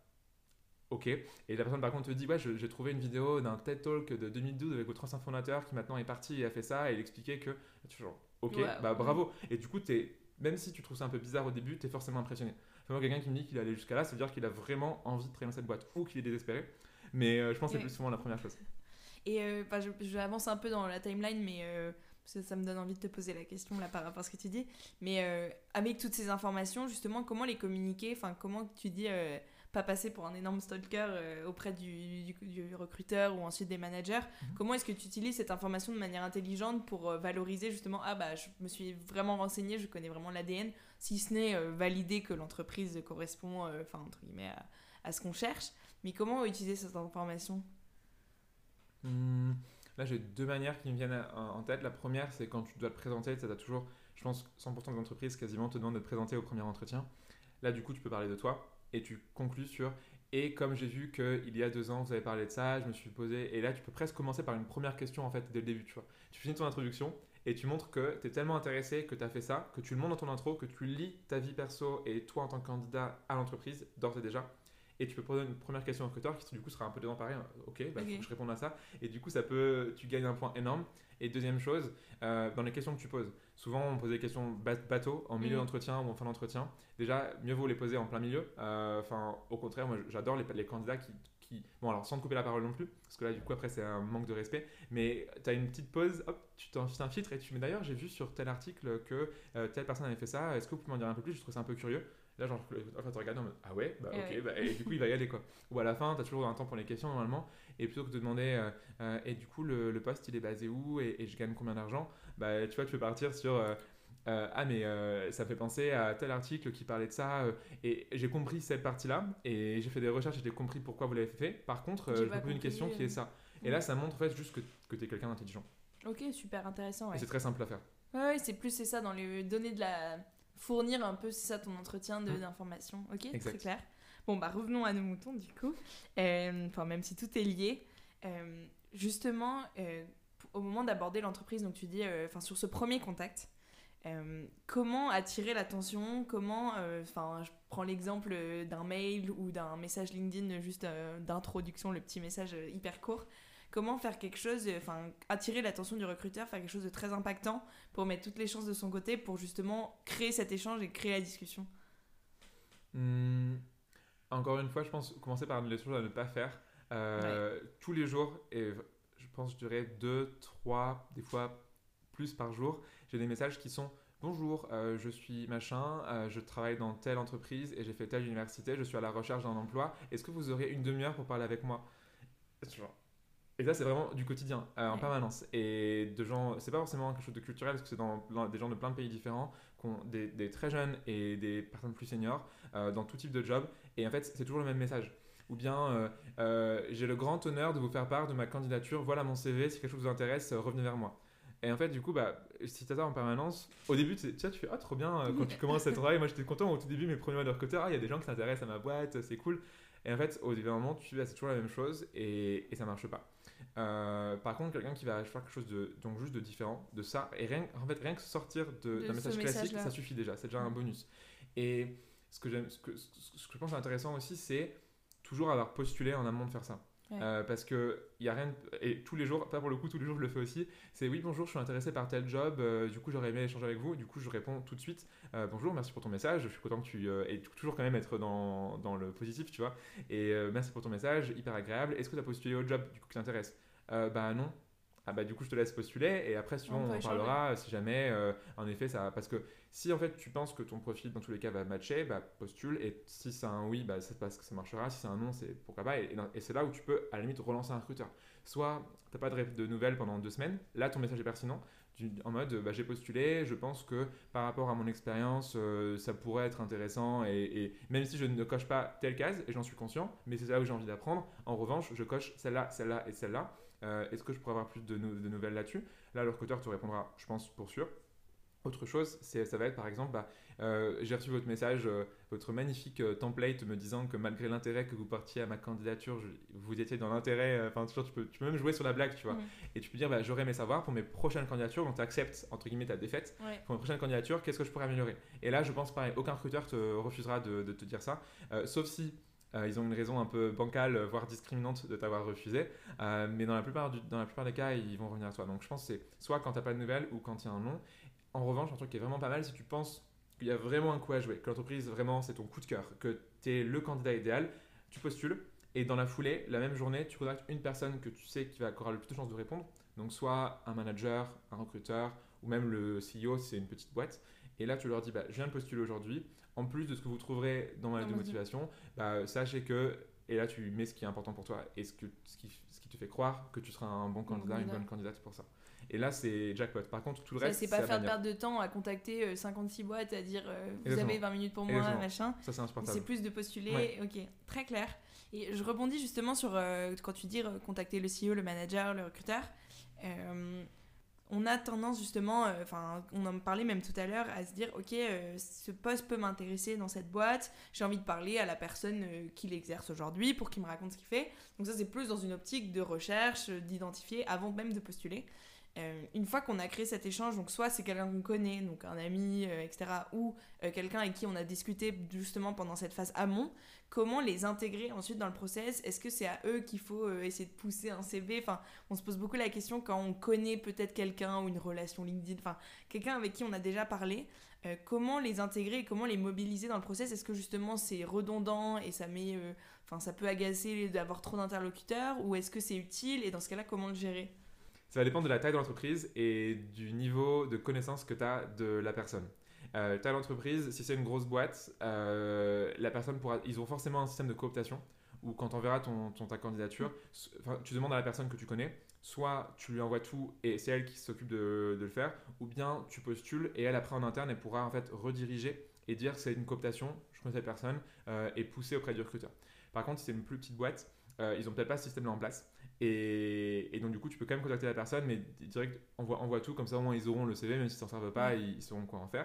Ok, et la personne par contre te dit ouais je- j'ai trouvé une vidéo d'un TED Talk de deux mille douze avec votre ancien fondateur qui maintenant est parti et a fait ça et il expliquait que tu fais genre ok Ouais, bah ouais. bravo et du coup t'es même si tu trouves ça un peu bizarre au début t'es forcément impressionné. Enfin, moi quelqu'un qui me dit qu'il est allé jusqu'à là ça veut dire qu'il a vraiment envie de créer dans cette boîte ou qu'il est désespéré mais euh, je pense que c'est Ouais. plus souvent la première chose. Et euh, bah, je, je avance un peu dans la timeline, mais euh, parce que ça me donne envie de te poser la question là par rapport à ce que tu dis. Mais euh, avec toutes ces informations, justement, comment les communiquer? Enfin, comment tu dis euh, pas passer pour un énorme stalker euh, auprès du, du, du recruteur ou ensuite des managers? Mhm. Comment est-ce que tu utilises cette information de manière intelligente pour euh, valoriser justement, ah bah je me suis vraiment renseignée, je connais vraiment l'A D N, si ce n'est euh, valider que l'entreprise correspond, euh, enfin entre guillemets, à, à ce qu'on cherche. Mais comment utiliser cette information? Hmm, Là, j'ai deux manières qui me viennent à- en tête. La première, c'est quand tu dois te présenter, ça t'a toujours, je pense, cent pour cent des entreprises quasiment te demandent de te présenter au premier entretien. Là, du coup, tu peux parler de toi et tu conclus sur et comme j'ai vu qu'il y a deux ans, vous avez parlé de ça, je me suis posé. Et là, tu peux presque commencer par une première question en fait dès le début. Tu vois. Tu finis ton introduction et tu montres que tu es tellement intéressé que tu as fait ça, que tu le montres dans ton intro, que tu lis ta vie perso et toi en tant que candidat à l'entreprise d'ores et déjà. Et tu peux poser une première question au recruteur qui du coup sera un peu dedans pareil. Ok, bah, Ok. faut que je réponde à ça. Et du coup, ça peut, tu gagnes un point énorme. Et deuxième chose, euh, dans les questions que tu poses, souvent on pose des questions ba- bateau en milieu Mhm. d'entretien ou en fin d'entretien. Déjà, mieux vaut les poser en plein milieu. Euh, Enfin, au contraire, moi j'adore les, les candidats qui, qui. Bon, alors sans te couper la parole non plus, parce que là, du coup, après, c'est un manque de respect. Mais tu as une petite pause, hop, tu t'infiltres et tu mets d'ailleurs, j'ai vu sur tel article que euh, telle personne avait fait ça. Est-ce que vous pouvez m'en dire un peu plus? Je trouve ça un peu curieux. Là, genre, en fait, tu regardes en mode ah ouais, bah Eh ok, ouais. bah, et du coup, il va y aller quoi. Ou à la fin, tu as toujours un temps pour les questions normalement. Et plutôt que de demander euh, euh, et du coup, le, le poste il est basé où et, et je gagne combien d'argent, bah tu vois, tu peux partir sur euh, euh, ah, mais euh, ça fait penser à tel article qui parlait de ça euh, et j'ai compris cette partie-là et j'ai fait des recherches et j'ai compris pourquoi vous l'avez fait. Par contre, euh, J'ai je pas vous pose une compris, question qui euh. est ça. Et Mm. là, ça montre en fait juste que, que tu es quelqu'un d'intelligent. Ok, super intéressant. Et Ouais. c'est très simple à faire. Ouais, ouais, c'est plus c'est ça dans les données de la fournir un peu, c'est ça, ton entretien de, Mmh. d'information. Ok, Exact. très clair. Bon, bah revenons à nos moutons du coup. Euh, Enfin, même si tout est lié. Euh, justement, euh, au moment d'aborder l'entreprise, donc tu dis, enfin sur ce premier contact, euh, comment attirer l'attention, comment, enfin, euh, je prends l'exemple d'un mail ou d'un message LinkedIn juste euh, d'introduction, le petit message euh, hyper court. Comment faire quelque chose, enfin, attirer l'attention du recruteur, faire quelque chose de très impactant pour mettre toutes les chances de son côté pour justement créer cet échange et créer la discussion. Mmh. Encore une fois, je pense commencer par les choses à ne pas faire. Euh, ouais. Tous les jours, et je pense, je dirais deux, trois, des fois plus par jour, j'ai des messages qui sont bonjour, euh, je suis machin, euh, je travaille dans telle entreprise et j'ai fait telle université, je suis à la recherche d'un emploi. Est-ce que vous aurez une demi-heure pour parler avec moi? Et ça, c'est vraiment du quotidien, euh, en ouais. permanence. Et de gens, c'est pas forcément quelque chose de culturel, parce que c'est dans, dans des gens de plein de pays différents, qui ont des, des très jeunes et des personnes plus seniors, euh, dans tout type de job. Et en fait, c'est toujours le même message. Ou bien, euh, euh, j'ai le grand honneur de vous faire part de ma candidature, voilà mon C V, si quelque chose vous intéresse, euh, revenez vers moi. Et en fait, du coup, bah, si tu as ça en permanence, au début, tu, tu fais, ah, trop bien, euh, quand tu commences à travailler. Moi, j'étais content au tout début, mes premiers mois de recruteur, ah, il y a des gens qui s'intéressent à ma boîte, c'est cool. Et en fait, au début d'un moment, tu fais, c'est toujours la même chose et, et ça marche pas. Euh, par contre, quelqu'un qui va faire quelque chose de, donc juste de différent de ça, et rien, en fait, rien que sortir de, de d'un message classique, ça suffit déjà, c'est déjà mmh. un bonus. Et ce que, j'aime, ce, que, ce, ce que je pense intéressant aussi, c'est toujours avoir postulé en amont de faire ça. Ouais. Euh, parce que il y a rien de... et tous les jours, pas pour le coup tous les jours je le fais aussi, c'est oui bonjour je suis intéressé par tel job, euh, du coup j'aurais aimé échanger avec vous, du coup je réponds tout de suite euh, bonjour merci pour ton message, je suis content que tu euh, et toujours quand même être dans, dans le positif tu vois, et euh, merci pour ton message, hyper agréable, est-ce que tu as postulé au job du coup qui t'intéresse? euh, bah non. Ah bah du coup je te laisse postuler et après souvent on, on en parlera si jamais euh, en effet ça, parce que si en fait tu penses que ton profil dans tous les cas va matcher, bah postule, et si c'est un oui bah c'est parce que ça marchera, si c'est un non c'est pourquoi pas, et, et, et c'est là où tu peux à la limite relancer un recruteur. Soit t'as pas de, de nouvelles pendant deux semaines, là ton message est pertinent, tu, en mode bah, j'ai postulé, je pense que par rapport à mon expérience euh, ça pourrait être intéressant, et, et même si je ne coche pas telle case et j'en suis conscient, mais c'est là où j'ai envie d'apprendre, en revanche je coche celle-là, celle-là et celle-là. Euh, est-ce que je pourrais avoir plus de, no- de nouvelles là-dessus? Là, le recruteur te répondra, je pense, pour sûr. Autre chose, c'est, ça va être par exemple, bah, euh, j'ai reçu votre message, euh, votre magnifique euh, template me disant que malgré l'intérêt que vous portiez à ma candidature, je, vous étiez dans l'intérêt, enfin euh, tu peux, tu peux même jouer sur la blague, tu vois. Mmh. Et tu peux dire, bah, j'aurais aimé savoir pour mes prochaines candidatures, donc tu acceptes entre guillemets ta défaite, ouais. pour mes prochaines candidatures, qu'est-ce que je pourrais améliorer? Et là, je pense pareil, aucun recruteur te refusera de, de te dire ça, euh, sauf si Euh, ils ont une raison un peu bancale, voire discriminante de t'avoir refusé. Euh, mais dans la, plupart du, dans la plupart des cas, ils vont revenir à toi. Donc je pense que c'est soit quand tu n'as pas de nouvelles ou quand il y a un non. En revanche, un truc qui est vraiment pas mal, si tu penses qu'il y a vraiment un coup à jouer, que l'entreprise, vraiment, c'est ton coup de cœur, que tu es le candidat idéal, tu postules. Et dans la foulée, la même journée, tu contactes une personne que tu sais qui va avoir le plus de chances de répondre. Donc soit un manager, un recruteur, ou même le C E O si c'est une petite boîte. Et là, tu leur dis, bah, je viens de postuler aujourd'hui. En plus de ce que vous trouverez dans ma lettre de motivation, bah, sachez que, et là tu mets ce qui est important pour toi et ce, que, ce, qui, ce qui te fait croire que tu seras un bon candidat, une bonne candidate pour ça. Et là c'est jackpot. Par contre, tout le ça, reste, c'est pas faire perdre de temps à contacter cinquante-six boîtes, à dire euh, vous Exactement. avez vingt minutes pour moi, Exactement. machin. Ça c'est insupportable. C'est plus de postuler, ouais. ok, très clair. Et je rebondis justement sur euh, quand tu dis euh, contacter le C E O, le manager, le recruteur. Euh, on a tendance justement, enfin euh, on en parlait même tout à l'heure, à se dire ok euh, ce poste peut m'intéresser dans cette boîte, j'ai envie de parler à la personne euh, qui l'exerce aujourd'hui pour qu'il me raconte ce qu'il fait. Donc ça c'est plus dans une optique de recherche, d'identifier avant même de postuler. Euh, une fois qu'on a créé cet échange, donc soit c'est quelqu'un qu'on connaît, donc un ami, euh, et cetera, ou euh, quelqu'un avec qui on a discuté justement pendant cette phase amont, comment les intégrer ensuite dans le process? Est-ce que c'est à eux qu'il faut euh, essayer de pousser un C V? Enfin, on se pose beaucoup la question quand on connaît peut-être quelqu'un ou une relation LinkedIn, enfin quelqu'un avec qui on a déjà parlé, euh, comment les intégrer et comment les mobiliser dans le process? Est-ce que justement c'est redondant et ça met, euh, enfin ça peut agacer d'avoir trop d'interlocuteurs, ou est-ce que c'est utile, et dans ce cas-là comment le gérer? Ça va dépendre de la taille de l'entreprise et du niveau de connaissance que tu as de la personne. Euh, taille d'entreprise, si c'est une grosse boîte, euh, la personne pourra, ils ont forcément un système de cooptation où quand tu enverras ton, ton, ta candidature, tu demandes à la personne que tu connais, soit tu lui envoies tout et c'est elle qui s'occupe de, de le faire, ou bien tu postules et elle après en interne, elle pourra en fait rediriger et dire que c'est une cooptation, je connais cette personne, euh, et pousser auprès du recruteur. Par contre, si c'est une plus petite boîte, euh, ils n'ont peut-être pas ce système-là en place. Et, et donc du coup tu peux quand même contacter la personne, mais direct envoie, envoie tout, comme ça au moins ils auront le C V, même s'ils s'en servent pas, ils, ils sauront quoi en faire.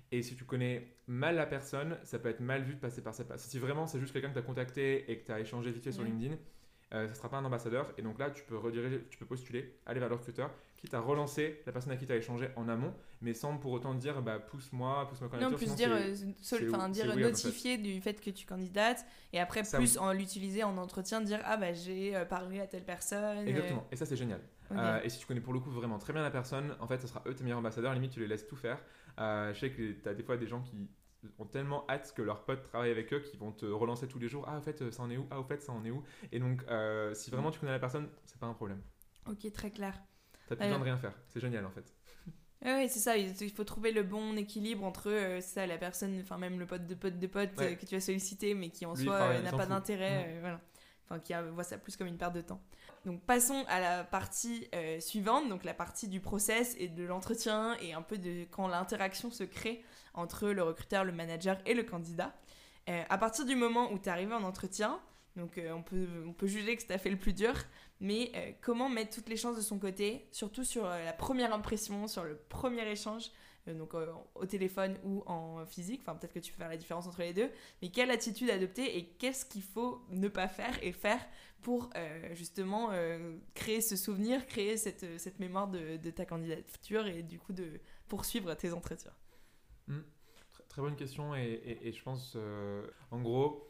Et si tu connais mal la personne, ça peut être mal vu de passer par cette place. Si vraiment c'est juste quelqu'un que tu as contacté et que tu as échangé vite fait sur Ouais. LinkedIn, euh, ça ne sera pas un ambassadeur. Et donc là, tu peux rediriger, tu peux postuler, aller vers le recruteur, quitte à relancer la personne à qui tu as échangé en amont, mais sans pour autant dire bah, pousse-moi, pousse ma candidature. Non, plus sinon dire, c'est- euh, sol- c'est- enfin, c'est dire weird, en fait. notifier du fait que tu candidates et après Ça, plus en l'utiliser en entretien, dire ah bah j'ai euh, parlé à telle personne. Exactement, et ça c'est génial. Ok. Euh, et si tu connais pour le coup vraiment très bien la personne, en fait, ce sera eux tes meilleurs ambassadeurs. Limite, tu les laisses tout faire. Euh, je sais que tu as des fois des gens qui ont tellement hâte que leurs potes travaillent avec eux qui vont te relancer tous les jours. Ah, au fait, ça en est où? Ah, au fait, ça en est où? Et donc, euh, si vraiment tu connais la personne, c'est pas un problème. Ok, très clair. T'as plus Euh, besoin de rien faire. C'est génial en fait. Ouais, ouais, c'est ça, il il faut trouver le bon équilibre entre euh, ça, la personne, enfin même le pote de pote de pote Ouais. euh, que tu vas solliciter mais qui en Lui, il soi fera euh, rien, il n'a s'en pas fout. d'intérêt, Mhm. euh, voilà. Enfin qui a- voit ça plus comme une perte de temps. Donc passons à la partie euh, suivante, donc la partie du process et de l'entretien et un peu de quand l'interaction se crée entre le recruteur, le manager et le candidat. Euh, à partir du moment où tu es arrivé en entretien, donc euh, on, peut, on peut juger que tu as fait le plus dur, mais euh, comment mettre toutes les chances de son côté, surtout sur euh, la première impression, sur le premier échange, euh, donc euh, au téléphone ou en physique, enfin peut-être que tu peux faire la différence entre les deux, mais quelle attitude adopter et qu'est-ce qu'il faut ne pas faire et faire pour euh, justement euh, créer ce souvenir, créer cette, cette mémoire de, de ta candidature et du coup de poursuivre tes entretiens. Hmm. Très, très bonne question et, et- et je pense, euh, en gros,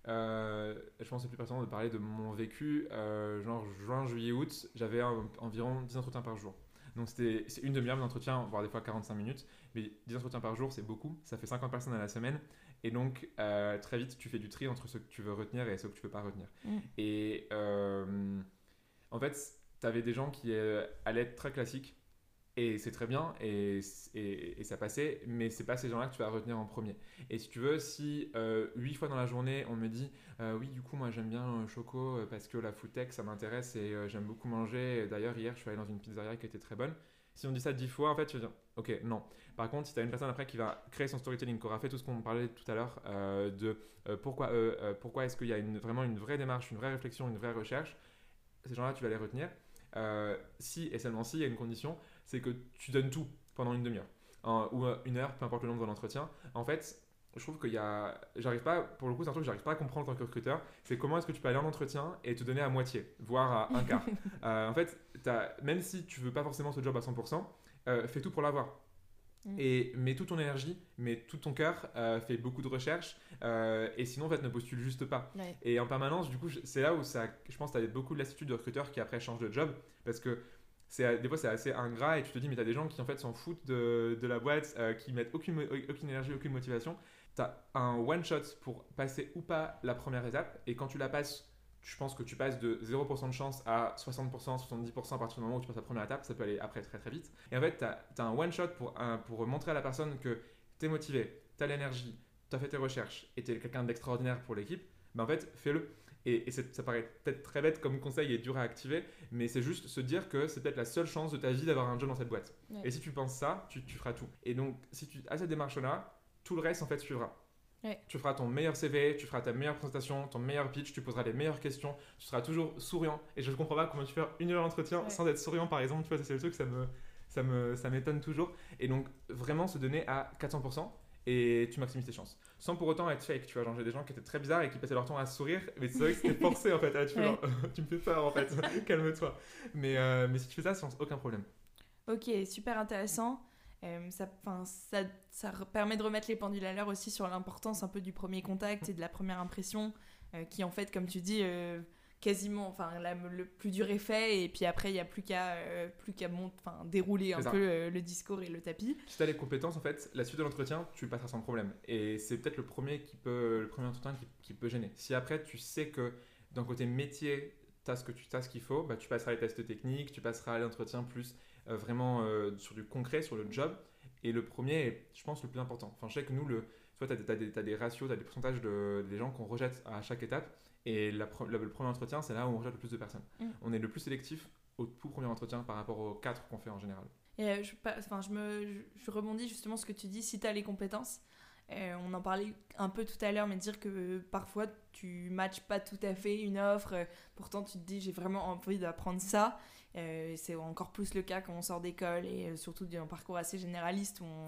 euh, je pense que c'est plus pertinent de parler de mon vécu. Euh, genre juin, juillet, août, j'avais un- environ dix entretiens par jour. Donc c'était, c'est une demi-heure d'entretien, voire des fois quarante-cinq minutes. Mais dix entretiens par jour, c'est beaucoup. Ça fait cinquante personnes à la semaine. Et donc, euh, très vite, tu fais du tri entre ceux que tu veux retenir et ceux que tu ne veux pas retenir. Mm. Et euh, en fait, tu avais des gens qui euh, allaient être très classiques. Et c'est très bien, et, et, et ça passait, mais c'est pas ces gens-là que tu vas retenir en premier. Et si tu veux, si euh, huit fois dans la journée, on me dit euh, oui, du coup, moi j'aime bien euh, Choco euh, parce que la food tech ça m'intéresse et euh, j'aime beaucoup manger. Et d'ailleurs, hier, je suis allé dans une pizzeria qui était très bonne. Si on dit ça dix fois, en fait, tu vas dire ok, non. Par contre, si tu as une personne après qui va créer son storytelling, qui aura fait tout ce qu'on parlait tout à l'heure euh, de euh, pourquoi, euh, euh, pourquoi est-ce qu'il y a une, vraiment une vraie démarche, une vraie réflexion, une vraie recherche, ces gens-là, tu vas les retenir. Euh, si et seulement si, il y a une condition, c'est que tu donnes tout pendant une demi-heure euh, ou euh, une heure, peu importe le nombre de l'entretien. En fait, je trouve qu'il y a, j'arrive pas, pour le coup, c'est un truc que j'arrive pas à comprendre en tant que recruteur. C'est comment est-ce que tu peux aller en entretien et te donner à moitié, voire à un quart. Euh, en fait, t'as- même si tu veux pas forcément ce job à cent pour cent, euh, fais tout pour l'avoir. Mm. Et mets toute ton énergie, mets tout ton cœur, euh, fais beaucoup de recherches, euh, et sinon en fait ne postule juste pas. Ouais. Et en permanence, du coup, je- c'est là où ça, je pense que tu as beaucoup de lassitude de recruteurs qui après changent de job, parce que c'est, des fois c'est assez ingrat et tu te dis mais tu as des gens qui en fait s'en foutent de, de la boîte, euh, qui mettent aucune, mo- aucune énergie, aucune motivation. Tu as un one shot pour passer ou pas la première étape, et quand tu la passes, je pense que tu passes de zéro pour cent de chance à soixante pour cent, soixante-dix pour cent à partir du moment où tu passes la première étape. Ça peut aller après très très vite. Et en fait, tu as un one shot pour, un- pour montrer à la personne que tu es motivé, tu as l'énergie, tu as fait tes recherches et tu es quelqu'un d'extraordinaire pour l'équipe. Ben en fait, fais-le. Et, et c'est- ça paraît peut-être très bête comme conseil et dur à activer, mais c'est juste se dire que c'est peut-être la seule chance de ta vie d'avoir un job dans cette boîte. Ouais. Et si tu penses ça, tu, tu feras tout. Et donc, si tu as cette démarche-là, tout le reste en fait suivra. Ouais. Tu feras ton meilleur C V, tu feras ta meilleure présentation, ton meilleur pitch, tu poseras les meilleures questions, tu seras toujours souriant. Et je ne comprends pas comment tu fais une heure d'entretien Ouais. sans être souriant, par exemple. Tu vois, ça, c'est le truc, ça me, ça me, ça m'étonne toujours. Et donc, vraiment se donner à quatre cents pour cent et tu maximises tes chances. Sans pour autant être fake, tu vois. Genre, j'ai des gens qui étaient très bizarres et qui passaient leur temps à sourire, mais c'est vrai que c'était forcé en fait. Ah, tu, fais Ouais. genre, tu me fais peur en fait, calme-toi. Mais, euh, mais si tu fais ça, sans aucun problème. Ok, super intéressant. Euh, ça, 'fin, ça, ça re- permet de remettre les pendules à l'heure aussi sur l'importance un peu du premier contact et de la première impression, euh, qui en fait, comme tu dis, euh, quasiment, enfin, la- le plus dur est fait, et puis après, il n'y a plus qu'à euh, plus qu'à mont- 'fin, dérouler un C'est ça. peu euh, le discours et le tapis. Si tu as les compétences, en fait, la suite de l'entretien, tu le passeras sans problème. Et c'est peut-être le premier, qui peut, le premier entretien qui, qui peut gêner. Si après, tu sais que d'un côté métier, tu as ce que tu as ce qu'il faut, bah, tu passeras les tests techniques, tu passeras l'entretien plus euh, vraiment euh, sur du concret, sur le job. Et le premier est, je pense, le plus important. Enfin, je sais que nous, le, tu vois, tu as, des, des ratios, tu as des pourcentages de, des gens qu'on rejette à chaque étape. Et la, pre- la- le premier entretien, c'est là où on rejette le plus de personnes. Mm. On est le plus sélectif au tout premier entretien par rapport aux quatre qu'on fait en général. Et euh, je, pa- 'fin, je, me, je, je rebondis justement sur ce que tu dis, si tu as les compétences. Euh, on en parlait un peu tout à l'heure, mais dire que parfois tu matches pas tout à fait une offre, euh, pourtant tu te dis j'ai vraiment envie d'apprendre ça. Euh, c'est encore plus le cas quand on sort d'école et euh, surtout d'un parcours assez généraliste où on,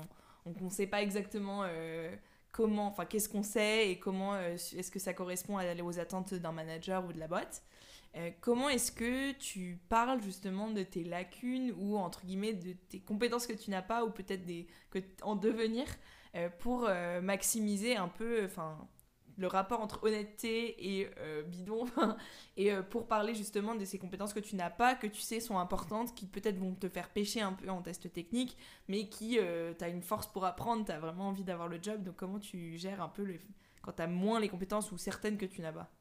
donc on sait pas exactement euh, comment, enfin qu'est-ce qu'on sait et comment euh, est-ce que ça correspond à, aux attentes d'un manager ou de la boîte. Euh, comment est-ce que tu parles justement de tes lacunes ou entre guillemets de tes compétences que tu n'as pas ou peut-être des que en devenir euh, pour euh, maximiser un peu enfin le rapport entre honnêteté et euh, bidon et euh, pour parler justement de ces compétences que tu n'as pas, que tu sais sont importantes, qui peut-être vont te faire pêcher un peu en test technique, mais qui euh, t'as une force pour apprendre, t'as vraiment envie d'avoir le job. Donc comment tu gères un peu le... quand t'as moins les compétences ou certaines que tu n'as pas?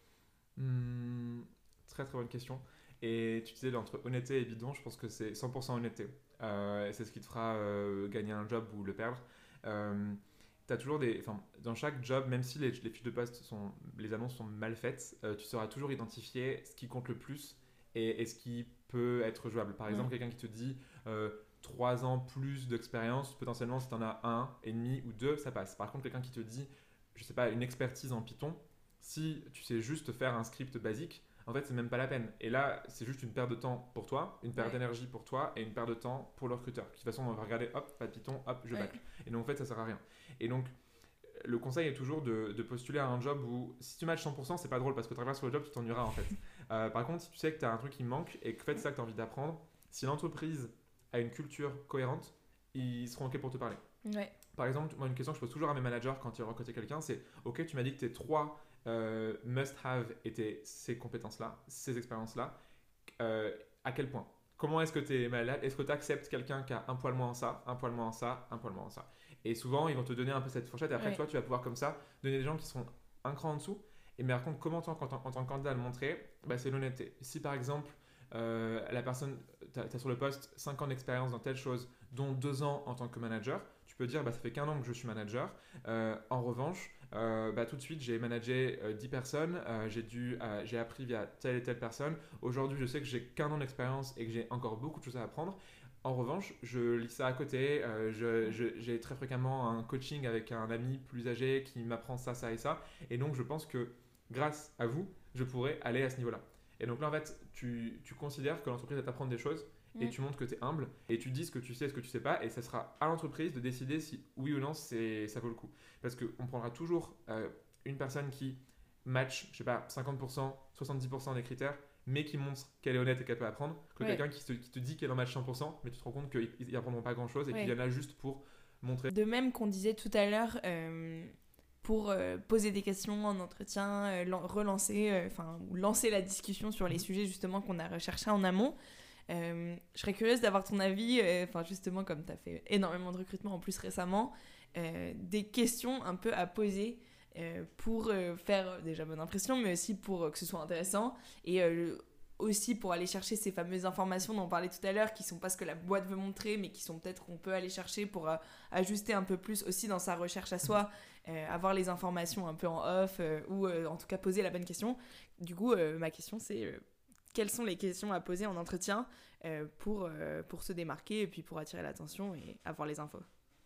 Hmm, très très bonne question. Et tu disais entre honnêteté et bidon, je pense que c'est cent pour cent honnêteté. Euh, c'est ce qui te fera euh, gagner un job ou le perdre. Euh, T'as toujours des, enfin, dans chaque job, même si les, les fiches de poste sont, les annonces sont mal faites, euh, tu sauras toujours identifier ce qui compte le plus et, et ce qui peut être jouable. Par exemple, Ouais. quelqu'un qui te dit euh, trois ans plus d'expérience, potentiellement si tu en as un et demi ou deux, ça passe. Par contre, quelqu'un qui te dit, je sais pas, une expertise en Python, si tu sais juste faire un script basique, en fait, c'est même pas la peine. Et là, c'est juste une perte de temps pour toi, une perte Ouais. d'énergie pour toi et une perte de temps pour le recruteur. Qui, de toute façon, on va regarder, hop, pas de Python, hop, je Ouais. bâcle. Et donc, en fait, ça sert à rien. Et donc, le conseil est toujours de, de postuler à un job où si tu matches cent pour cent, c'est pas drôle parce que tu arriveras sur le job, tu t'ennuieras en fait. Euh, par contre, si tu sais que tu as un truc qui manque et que en fait, c'est ça que tu as envie d'apprendre, si l'entreprise a une culture cohérente, ils seront OK pour te parler. Ouais. Par exemple, moi, une question que je pose toujours à mes managers quand ils recrutent quelqu'un, c'est OK, tu m'as dit que tes trois euh, must-have étaient ces compétences-là, ces expériences-là. Euh, à quel point? Comment est-ce que tu es malade? Est-ce que tu acceptes quelqu'un qui a un poil moins en ça, un poil moins en ça, un poil moins en ça? Et souvent, ils vont te donner un peu cette fourchette. Et après, Ouais. toi, tu vas pouvoir comme ça donner des gens qui sont un cran en dessous. Et mais par contre, comment toi, en, tant- en tant que candidat, le montrer? Bah, c'est l'honnêteté. Si par exemple, euh, la personne, tu as sur le poste cinq ans d'expérience dans telle chose, dont deux ans en tant que manager, tu peux dire bah, ça fait qu'un an que je suis manager. Euh, en revanche, euh, bah, tout de suite, j'ai managé euh, dix personnes, euh, j'ai, dû, euh, j'ai appris via telle et telle personne. Aujourd'hui, je sais que j'ai qu'un an d'expérience et que j'ai encore beaucoup de choses à apprendre. En revanche, je lis ça à côté. Euh, je, je- j'ai très fréquemment un coaching avec un ami plus âgé qui m'apprend ça, ça et ça. Et donc, je pense que grâce à vous, je pourrais aller à ce niveau-là. Et donc là, en fait, tu, tu considères que l'entreprise va t'apprendre des choses et Mm. tu montres que tu es humble et tu dis ce que tu sais, ce que tu sais pas. Et ça sera à l'entreprise de décider si oui ou non c'est, ça vaut le coup. Parce qu'on prendra toujours euh, une personne qui match, je sais pas, cinquante pour cent, soixante-dix pour cent des critères, mais qui montre qu'elle est honnête et qu'elle peut apprendre, que Ouais. quelqu'un qui te, qui te dit qu'elle en match cent pour cent, mais tu te rends compte qu'ils n'apprendront pas grand-chose et Ouais. qu'il y en a juste pour montrer. De même qu'on disait tout à l'heure, euh, pour euh, poser des questions en entretien, euh, lan- relancer, euh, enfin, ou lancer la discussion sur les Mhm. sujets justement qu'on a recherchés en amont. Euh, je serais curieuse d'avoir ton avis, euh, enfin justement comme tu as fait énormément de recrutement en plus récemment, euh, des questions un peu à poser euh, pour euh, faire déjà bonne impression, mais aussi pour euh, que ce soit intéressant et euh, le- aussi pour aller chercher ces fameuses informations dont on parlait tout à l'heure, qui sont pas ce que la boîte veut montrer, mais qui sont peut-être qu'on peut aller chercher pour euh, ajuster un peu plus aussi dans sa recherche à soi, euh, avoir les informations un peu en off, euh, ou euh, en tout cas poser la bonne question. Du coup, euh, ma question c'est euh, quelles sont les questions à poser en entretien euh, pour, euh, pour se démarquer et puis pour attirer l'attention et avoir les infos.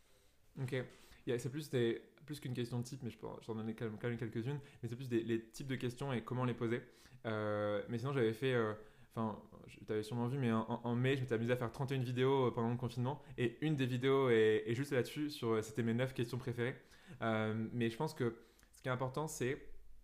Ok. Il y a- C'est plus, des, plus qu'une question de type, mais je peux j'en donner quand même, quand même quelques-unes, mais c'est plus des, les types de questions et comment les poser. Euh, mais sinon, j'avais fait, euh, enfin, tu avais sûrement vu, mais en, en- en mai, je m'étais amusé à faire trente et une vidéos euh, pendant le confinement, et une des vidéos est, est juste là-dessus, sur, euh, c'était mes neuf questions préférées. Euh, mais je pense que ce qui est important, c'est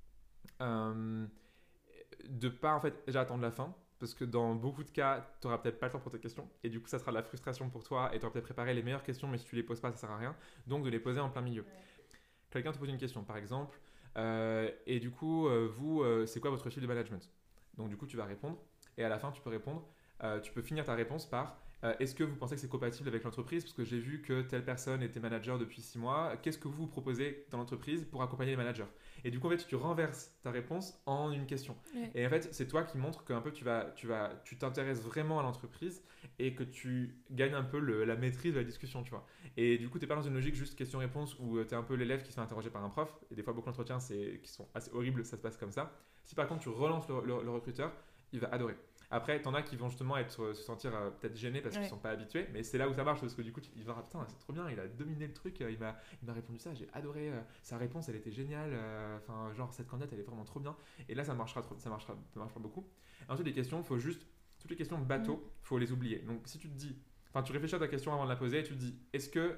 euh, de pas en fait déjà attendre la fin. Parce que dans beaucoup de cas, tu n'auras peut-être pas le temps pour tes questions. Et du coup, ça sera de la frustration pour toi. Et tu auras peut-être préparé les meilleures questions, mais si tu les poses pas, ça sert à rien. Donc, de les poser en plein milieu. Quelqu'un te pose une question, par exemple. euh, et du coup, euh, vous, euh, c'est quoi votre style de management? Donc, du coup, tu vas répondre. Et à la fin, tu peux répondre. euh, tu peux finir ta réponse par euh, est-ce que vous pensez que c'est compatible avec l'entreprise? Parce que j'ai vu que telle personne était manager depuis six mois. Qu'est-ce que vous vous proposez dans l'entreprise pour accompagner les managers? Et du coup, en fait, tu renverses ta réponse en une question. Ouais. Et en fait, c'est toi qui montres que un peu tu vas, tu vas, tu t'intéresses vraiment à l'entreprise et que tu gagnes un peu le- la maîtrise de la discussion, tu vois. Et du coup, tu n'es pas dans une logique juste question-réponse où tu es un peu l'élève qui se fait interroger par un prof. Et des fois, beaucoup d'entretiens c'est, qui sont assez horribles, ça se passe comme ça. Si par contre tu relances le, le- le recruteur, il va adorer. Après, t'en as qui vont justement être, se sentir euh, peut-être gênés parce qu'ils Ouais. sont pas habitués, mais c'est là où ça marche parce que du coup, tu- ils vont dire putain, c'est trop bien, il a dominé le truc, euh, il m'a, il m'a répondu ça, j'ai adoré euh, sa réponse, elle était géniale, euh, enfin, genre cette candidate, elle est vraiment trop bien. Et là, ça marchera, trop- ça marchera, ça marchera beaucoup. Et ensuite, les questions, il faut juste, toutes les questions bateau, Mm. faut les oublier. Donc, si tu te dis, enfin, tu réfléchis à ta question avant de la poser et tu te dis, est-ce que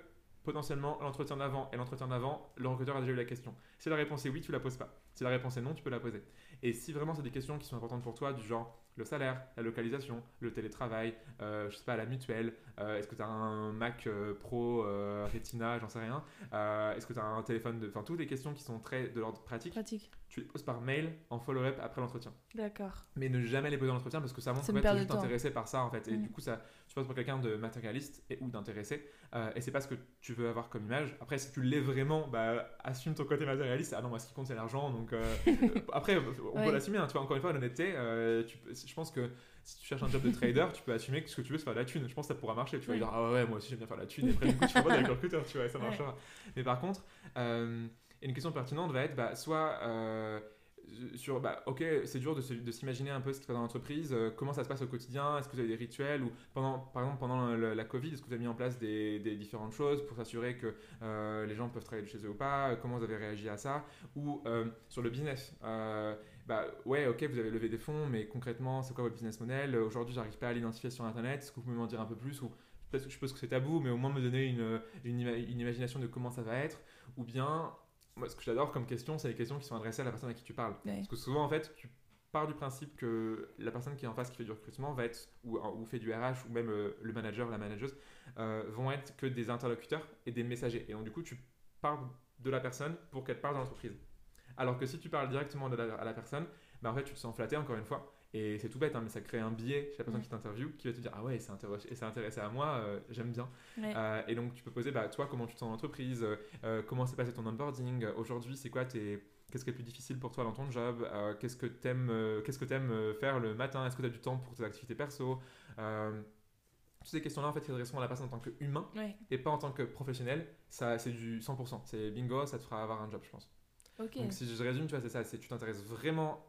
potentiellement l'entretien d'avant et l'entretien d'avant, le recruteur a déjà eu la question. Si la réponse est oui, tu la poses pas. Si la réponse est non, tu peux la poser. Et si vraiment c'est des questions qui sont importantes pour toi, du genre le salaire, la localisation, le télétravail, euh, je sais pas, la mutuelle, euh, est-ce que tu as un Mac euh, Pro, euh, Retina, j'en sais rien, euh, est-ce que tu as un téléphone de... Enfin, toutes les questions qui sont très de l'ordre pratique, Pratique. tu les poses par mail en follow-up après l'entretien. D'accord. Mais ne jamais les poser en entretien parce que ça montre Ça que me tu es perd juste de temps. intéressé par ça en fait. Et Mm. du coup, ça, tu passes pour quelqu'un de matérialiste et, ou d'intéressé. Euh, et c'est pas ce que tu veux avoir comme image. Après, si tu l'es vraiment, bah, assume ton côté matérialiste. Ah non, moi, ce qui compte, c'est l'argent. Donc, euh, après, on Ouais. peut l'assumer. Hein, tu vois, encore une fois, l'honnêteté, euh, tu peux- je pense que si tu cherches un job de trader, tu peux assumer que ce que tu veux, c'est faire de la thune. Je pense que ça pourra marcher. Tu vas Ouais. dire, ah ouais, moi aussi, j'aime bien faire de la thune. Et après, du coup, tu vas pas avec le recruteur, tu vois, et ça Ouais. marchera. Mais par contre, euh, une question pertinente va être, bah, soit. Euh, sur, bah, ok, c'est dur de, se- de s'imaginer un peu ce qui se passe dans l'entreprise, euh, comment ça se passe au quotidien, est-ce que vous avez des rituels ou pendant, par exemple pendant le- la Covid, est-ce que vous avez mis en place des, des différentes choses pour s'assurer que euh, les gens peuvent travailler de chez eux ou pas, euh, comment vous avez réagi à ça, ou euh, sur le business, euh, bah ouais, ok, vous avez levé des fonds, mais concrètement, c'est quoi votre business model? Aujourd'hui, j'arrive pas à l'identifier sur internet, est-ce que vous pouvez m'en dire un peu plus, ou peut-être que je suppose que c'est tabou, mais au moins me donner une, une, ima- une imagination de comment ça va être, ou bien moi, ce que j'adore comme question, c'est les questions qui sont adressées à la personne à qui tu parles. Ouais. Parce que souvent, en fait, tu pars du principe que la personne qui est en face qui fait du recrutement va être, ou, ou fait du R H, ou même euh, le manager, la manageuse, euh, vont être que des interlocuteurs et des messagers. Et donc, du coup, tu parles de la personne pour qu'elle parle de l'entreprise. Alors que si tu parles directement de la- à la personne, bah, en fait, tu te sens flatté, encore une fois. Et c'est tout bête, hein, mais ça crée un biais chez la personne Mm. qui t'interviewe qui va te dire ah ouais, c'est intéressé, et c'est intéressé à moi, euh, j'aime bien. Ouais. Euh, et donc tu peux poser bah, toi comment tu te sens dans l'entreprise, euh, euh, comment s'est passé ton onboarding, euh, aujourd'hui c'est quoi tes... Qu'est-ce qui est le plus difficile pour toi dans ton job, euh, qu'est-ce que tu aimes qu'est-ce que t'aimes, euh, faire le matin, est-ce que tu as du temps pour tes activités perso. euh, Toutes ces questions-là en fait qui s'adresseront à la personne en tant qu'humain Ouais. et pas en tant que professionnel. Ça c'est du cent pour cent, c'est bingo, ça te fera avoir un job je pense. Ok. Donc si je résume, tu vois, c'est ça, c'est tu t'intéresses vraiment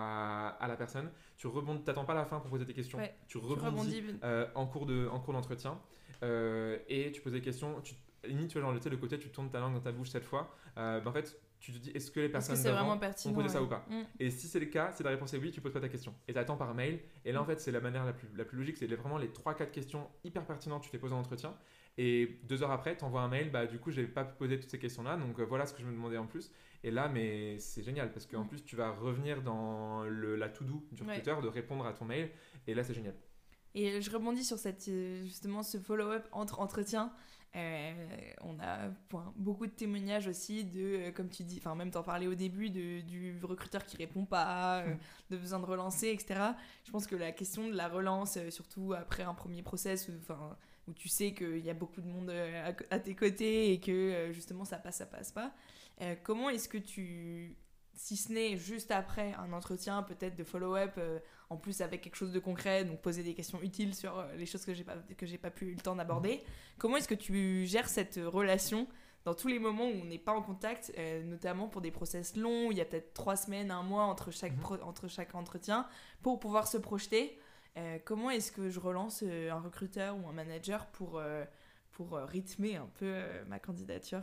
à, à la personne, tu rebondis, t'attends pas la fin pour poser tes questions, Ouais. tu Tu rebondis, rebondis. euh, en cours de, en cours d'entretien, euh, et tu poses des questions, tu, limite tu vois genre le, tu sais, le côté tu tournes ta langue dans ta bouche cette fois, euh, bah, en fait tu te dis est-ce que les Est-ce que personnes c'est d'avant vraiment ont pertinent? posé ça ouais. ou pas. Mm. Et si c'est le cas, si la réponse est oui, tu poses pas ta question. Et tu attends par mail. Et là, en fait, c'est la manière la plus, la plus logique. C'est les- vraiment les trois quatre questions hyper pertinentes que tu t'es posées en entretien. Et deux heures après, tu envoies un mail. Bah, du coup, j'ai pas pu poser toutes ces questions-là. Donc euh, voilà ce que je me demandais en plus. Et là, mais c'est génial parce qu'en Mm. plus, tu vas revenir dans le, la to-do du Ouais. recruteur de répondre à ton mail. Et là, c'est génial. Et je rebondis sur cette, euh, justement ce follow-up entre entretiens. Euh, on a point, beaucoup de témoignages aussi de, euh, comme tu dis, enfin même t'en parlais au début, de, du recruteur qui répond pas, euh, de besoin de relancer, et cetera. Je pense que la question de la relance, euh, surtout après un premier process, où, enfin, où tu sais qu'il y a beaucoup de monde euh, à, à tes côtés et que euh, justement ça passe, ça passe pas. Euh, comment est-ce que tu, si ce n'est juste après un entretien peut-être de follow-up, euh, en plus avec quelque chose de concret, donc poser des questions utiles sur euh, les choses que j'ai pas, que j'ai pas pu eu le temps d'aborder, comment est-ce que tu gères cette relation dans tous les moments où on n'est pas en contact, euh, notamment pour des process longs, où il y a peut-être trois semaines, un mois entre chaque, Mhm. pro- entre chaque entretien, pour pouvoir se projeter. Euh, comment est-ce que je relance euh, un recruteur ou un manager pour, euh, pour euh, rythmer un peu euh, ma candidature?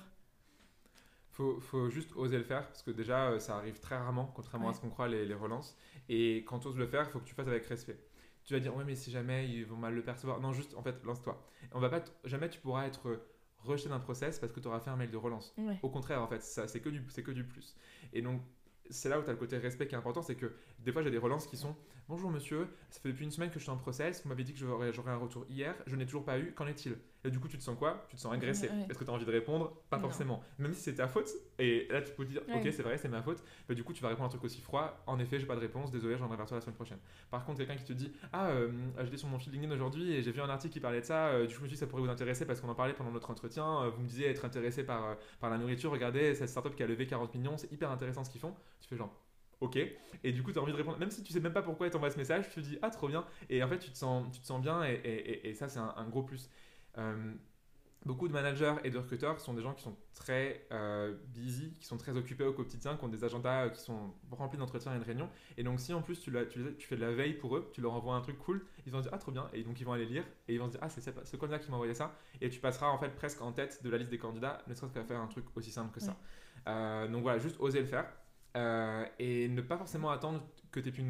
Faut, faut juste oser le faire parce que déjà euh, ça arrive très rarement, contrairement Ouais. à ce qu'on croit, les, les relances. Et quand tu oses le faire, il faut que tu fasses avec respect. Tu vas dire, ouais, mais si jamais ils vont mal le percevoir. Non, juste en fait, lance-toi. On va pas t- jamais tu pourras être rejeté d'un process parce que tu auras fait un mail de relance. Ouais. Au contraire, en fait, ça, c'est que du, c'est que du plus. Et donc, c'est là où tu as le côté respect qui est important, c'est que des fois j'ai des relances qui sont bonjour monsieur, ça fait depuis une semaine que je suis en process, vous m'avez dit que j'aurais, j'aurais un retour hier, je n'ai toujours pas eu, qu'en est-il? Et du coup tu te sens quoi? Tu te sens agressé. Ouais. Est-ce que tu as envie de répondre? Pas Non. forcément. Même si c'est ta faute, et là tu peux te dire Ouais. ok c'est vrai c'est ma faute, mais du coup tu vas répondre un truc aussi froid, en effet j'ai pas de réponse, désolé j'en reviendrai vers toi la semaine prochaine. Par contre quelqu'un qui te dit ah euh, j'étais sur mon fil LinkedIn aujourd'hui et j'ai vu un article qui parlait de ça, euh, du coup je me suis dit que ça pourrait vous intéresser parce qu'on en parlait pendant notre entretien, euh, vous me disiez être intéressé par, euh, par la nourriture, regardez cette startup qui a levé quarante millions, c'est hyper intéressant ce qu'ils font. Tu fais genre ok, et du coup tu as envie de répondre, même si tu sais même pas pourquoi ils t'envoient ce message, tu te dis ah trop bien, et en fait tu te sens, tu te sens bien, et, et, et, et ça c'est un, un gros plus. Euh, beaucoup de managers et de recruteurs sont des gens qui sont très euh, busy, qui sont très occupés au quotidien, qui ont des agendas euh, qui sont remplis d'entretiens et de réunions, et donc si en plus tu, la, tu, les- tu fais de la veille pour eux, tu leur envoies un truc cool, ils vont se dire ah trop bien, et donc ils vont aller lire, et ils vont se dire ah c'est ce candidat qui m'a envoyé ça, et tu passeras en fait presque en tête de la liste des candidats, ne serait-ce qu'à faire un truc aussi simple que ça. Ouais. Euh, donc voilà, juste oser le faire. Euh, et ne pas forcément attendre que tu aies plus de nouvelles.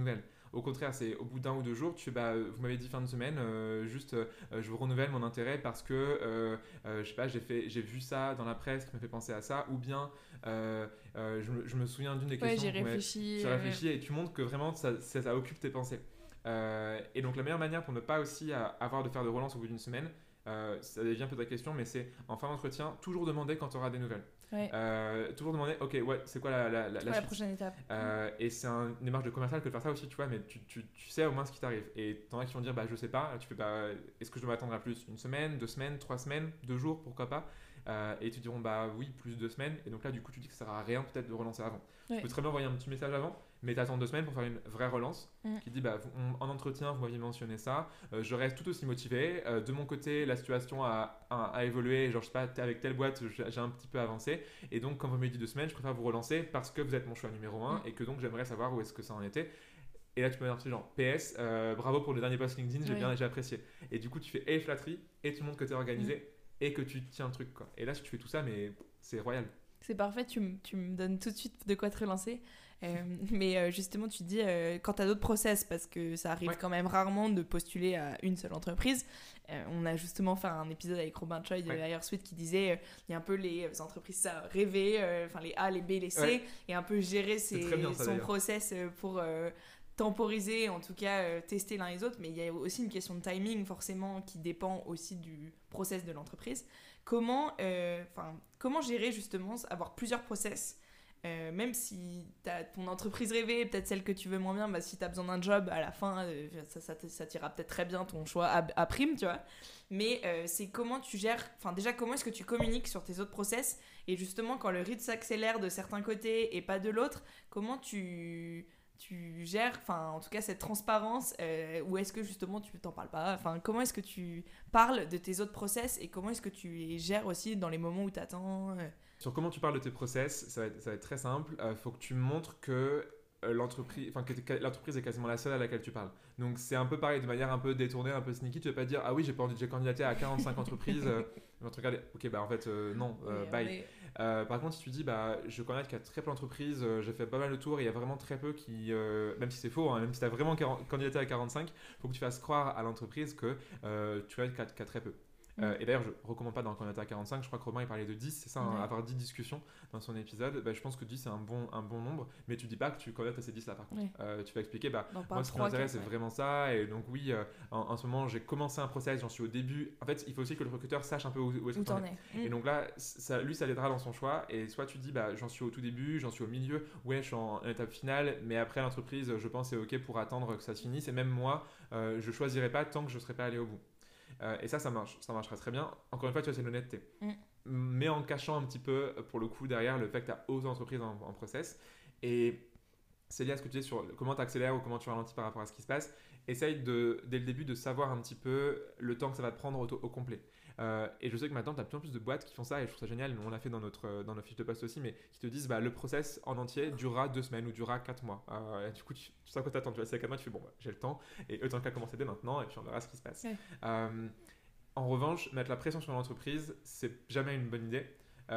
Au contraire, c'est au bout d'un ou deux jours, tu fais, bah, vous m'avez dit fin de semaine, euh, juste euh, je vous renouvelle mon intérêt parce que, euh, euh, je sais pas, j'ai, fait, j'ai vu ça dans la presse qui m'a fait penser à ça, ou bien euh, euh, je, me, je me souviens d'une des Ouais, questions. j'ai réfléchi. Tu euh, réfléchis et tu montres que vraiment ça, ça, ça occupe tes pensées. Euh, et donc la meilleure manière pour ne pas aussi à- avoir de faire de relance au bout d'une semaine, euh, ça devient un peu ta question, mais c'est en fin d'entretien, toujours demander quand tu auras des nouvelles. Ouais. Euh, toujours demander, ok, ouais, c'est quoi la, la, la, C'est la quoi la suite. prochaine étape? Euh, et c'est un- une démarche de commercial que de faire ça aussi, tu vois, mais tu, tu, tu sais au moins ce qui t'arrive. Et t'en as qui vont dire, bah je sais pas, tu fais, bah est-ce que je dois m'attendre à plus? Une semaine, deux semaines, trois semaines, deux jours, pourquoi pas? Euh, et ils te diront, bah oui, plus de deux semaines. Et donc là, du coup, tu dis que ça sert à rien peut-être de relancer avant. Ouais. Tu peux très bien envoyer un petit message avant, mais t'attends deux semaines pour faire une vraie relance Mm. qui dit, bah vous- on- en entretien, vous m'aviez mentionné ça, euh, je reste tout aussi motivé. Euh, de mon côté, la situation a, a, a évolué, genre je sais pas, t'es avec telle boîte, j'ai j'ai un petit peu avancé. Et donc, quand vous m'avez dit deux semaines, je préfère vous relancer parce que vous êtes mon choix numéro un Mm. et que donc j'aimerais savoir où est-ce que ça en était. Et là, tu peux dire un petit genre P S, euh, bravo pour le dernier post LinkedIn, j'ai Oui. bien j'ai apprécié. Et du coup, tu fais et flatterie et tu montres que tu es organisé Mm. et que tu tiens le truc. Quoi. Et là, si tu fais tout ça, mais c'est royal. C'est parfait, tu, m- tu me donnes tout de suite de quoi te relancer. Euh, mais euh, justement, tu dis euh, quand tu as d'autres process, parce que ça arrive Ouais. quand même rarement de postuler à une seule entreprise. Euh, on a justement fait un épisode avec Robin Choi de Ouais. Airsuite qui disait euh, il y a un peu les euh, entreprises ça, rêver, euh, enfin les A, les B, les C, Ouais. et un peu gérer ses- très bien, ça, son d'ailleurs. process euh, pour euh, temporiser, en tout cas euh, tester l'un les autres. Mais il y a aussi une question de timing forcément qui dépend aussi du process de l'entreprise. Comment, euh, 'fin, comment gérer justement avoir plusieurs process euh, même si t'as ton entreprise rêvée, peut-être celle que tu veux moins bien, bah, si tu as besoin d'un job, à la fin, euh, ça, ça, ça t'ira peut-être très bien ton choix à, à prime, tu vois. Mais euh, c'est comment tu gères, enfin déjà, comment est-ce que tu communiques sur tes autres process et justement, quand le rythme s'accélère de certains côtés et pas de l'autre, comment tu, tu gères, enfin en tout cas, cette transparence euh, ou est-ce que justement tu t'en parles pas, enfin comment est-ce que tu parles de tes autres process et comment est-ce que tu les gères aussi dans les moments où t'attends euh... Sur comment tu parles de tes process, ça va être, ça va être très simple. Il faut que tu montres que euh, l'entreprise, enfin, que t'es- l'entreprise est quasiment la seule à laquelle tu parles. Donc c'est un peu pareil, de manière un peu détournée, un peu sneaky. Tu ne vas pas dire ah oui j'ai, pas- j'ai candidaté à quarante-cinq entreprises. Euh, ils vont te regarder. Ok bah en fait euh, non, euh, Oui, bye. mais- Euh, par contre si tu dis bah je connais qu'il y a très peu d'entreprises, euh, j'ai fait pas mal de tours et il y a vraiment très peu qui, euh, même si c'est faux, hein, même si tu as vraiment quarante candidaté à quarante-cinq, il faut que tu fasses croire à l'entreprise que euh, tu as qu'il y a très peu. Euh, et d'ailleurs, je ne recommande pas d'en candidater à quarante-cinq. Je crois que Romain il parlait de dix, c'est ça, hein, Ouais. avoir dix discussions dans son épisode. Bah, je pense que dix c'est un bon, un bon nombre, mais tu dis pas que tu candidates à ces dix là par contre. Ouais. Euh, tu vas expliquer, bah, Non, pas moi ce qui trois, m'intéresse quatre, c'est ouais. vraiment ça. Et donc, oui, euh, en, en ce moment j'ai commencé un process, j'en suis au début. En fait, il faut aussi que le recruteur sache un peu où, où est-ce Où que t'en t'en es. es. Et donc là, ça, lui, ça l'aidera dans son choix. Et soit tu dis, bah, j'en suis au tout début, j'en suis au milieu, ouais, je suis en, en étape finale, mais après l'entreprise, je pense, c'est OK pour attendre que ça se finisse. Et même moi, euh, je choisirai pas tant que je ne serai pas allé au bout. Euh, et ça, ça marche, ça marchera très bien. Encore une fois, tu vois, c'est l'honnêteté. Mm. Mais en cachant un petit peu, pour le coup, derrière le fait que tu as autant d'entreprises en, en process. Et c'est lié à ce que tu disais sur comment tu accélères ou comment tu ralentis par rapport à ce qui se passe. Essaye de, dès le début de savoir un petit peu le temps que ça va te prendre au, au complet. Euh, et je sais que maintenant, tu as de plus en plus de boîtes qui font ça et je trouve ça génial. Nous, on l'a fait dans, notre, dans nos fiches de poste aussi, mais qui te disent bah, le process en entier durera deux semaines ou durera quatre mois. Euh, et du coup, tu, tu sais à quoi t'attends. Tu vas essayer à quatre mois, tu fais bon, bah, j'ai le temps et autant qu'à commencer dès maintenant et puis on verra ce qui se passe. Ouais. Euh, en revanche, mettre la pression sur l'entreprise, c'est jamais une bonne idée.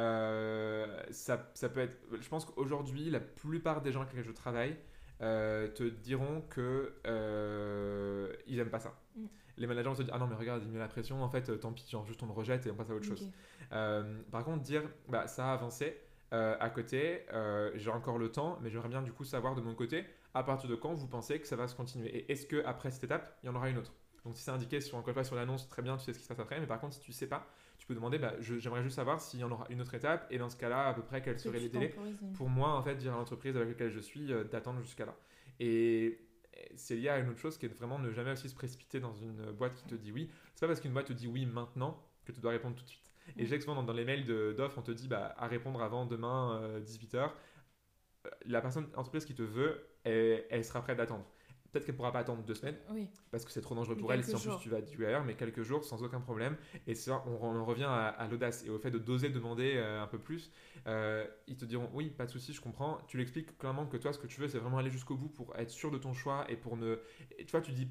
Euh, ça, ça peut être. Je pense qu'aujourd'hui, la plupart des gens avec lesquels je travaille euh, te diront que euh, ils aiment pas ça. Mm. Les managers vont se dire ah non mais regarde il met la pression en fait tant pis genre juste on le rejette et on passe à autre chose. Ok. Euh, par contre dire bah ça a avancé euh, à côté euh, j'ai encore le temps mais j'aimerais bien du coup savoir de mon côté à partir de quand vous pensez que ça va se continuer et est-ce que après cette étape il y en aura une autre. Donc si c'est indiqué sur, encore une fois, sur l'annonce, très bien, tu sais ce qui se passe après. Mais par contre, si tu sais pas, tu peux demander, bah, je- j'aimerais juste savoir s'il y en aura une autre étape. Et dans ce cas-là, à peu près, quels Que seraient tu les délais temporises. pour moi, en fait, dire à l'entreprise avec laquelle je suis euh, d'attendre jusqu'à là. Et c'est lié à une autre chose qui est de vraiment ne jamais aussi se précipiter dans une boîte qui te dit oui. C'est pas parce qu'une boîte te dit oui maintenant que tu dois répondre tout de suite. Et je sais que souvent dans, dans les mails de- d'offres, on te dit bah, à répondre avant demain euh, dix-huit heures. La personne, l'entreprise qui te veut, elle, elle sera prête d'attendre. Peut-être qu'elle ne pourra pas attendre deux semaines Oui. parce que c'est trop dangereux Mais pour elle quelques si en jours. plus tu vas du ailleurs, mais quelques jours sans aucun problème. Et ça, on, on en revient à, à l'audace et au fait de d'oser demander euh, un peu plus. Euh, ils te diront oui, pas de souci, je comprends. Tu l'expliques clairement que toi, ce que tu veux, c'est vraiment aller jusqu'au bout pour être sûr de ton choix et pour ne. Et tu vois, tu dis pas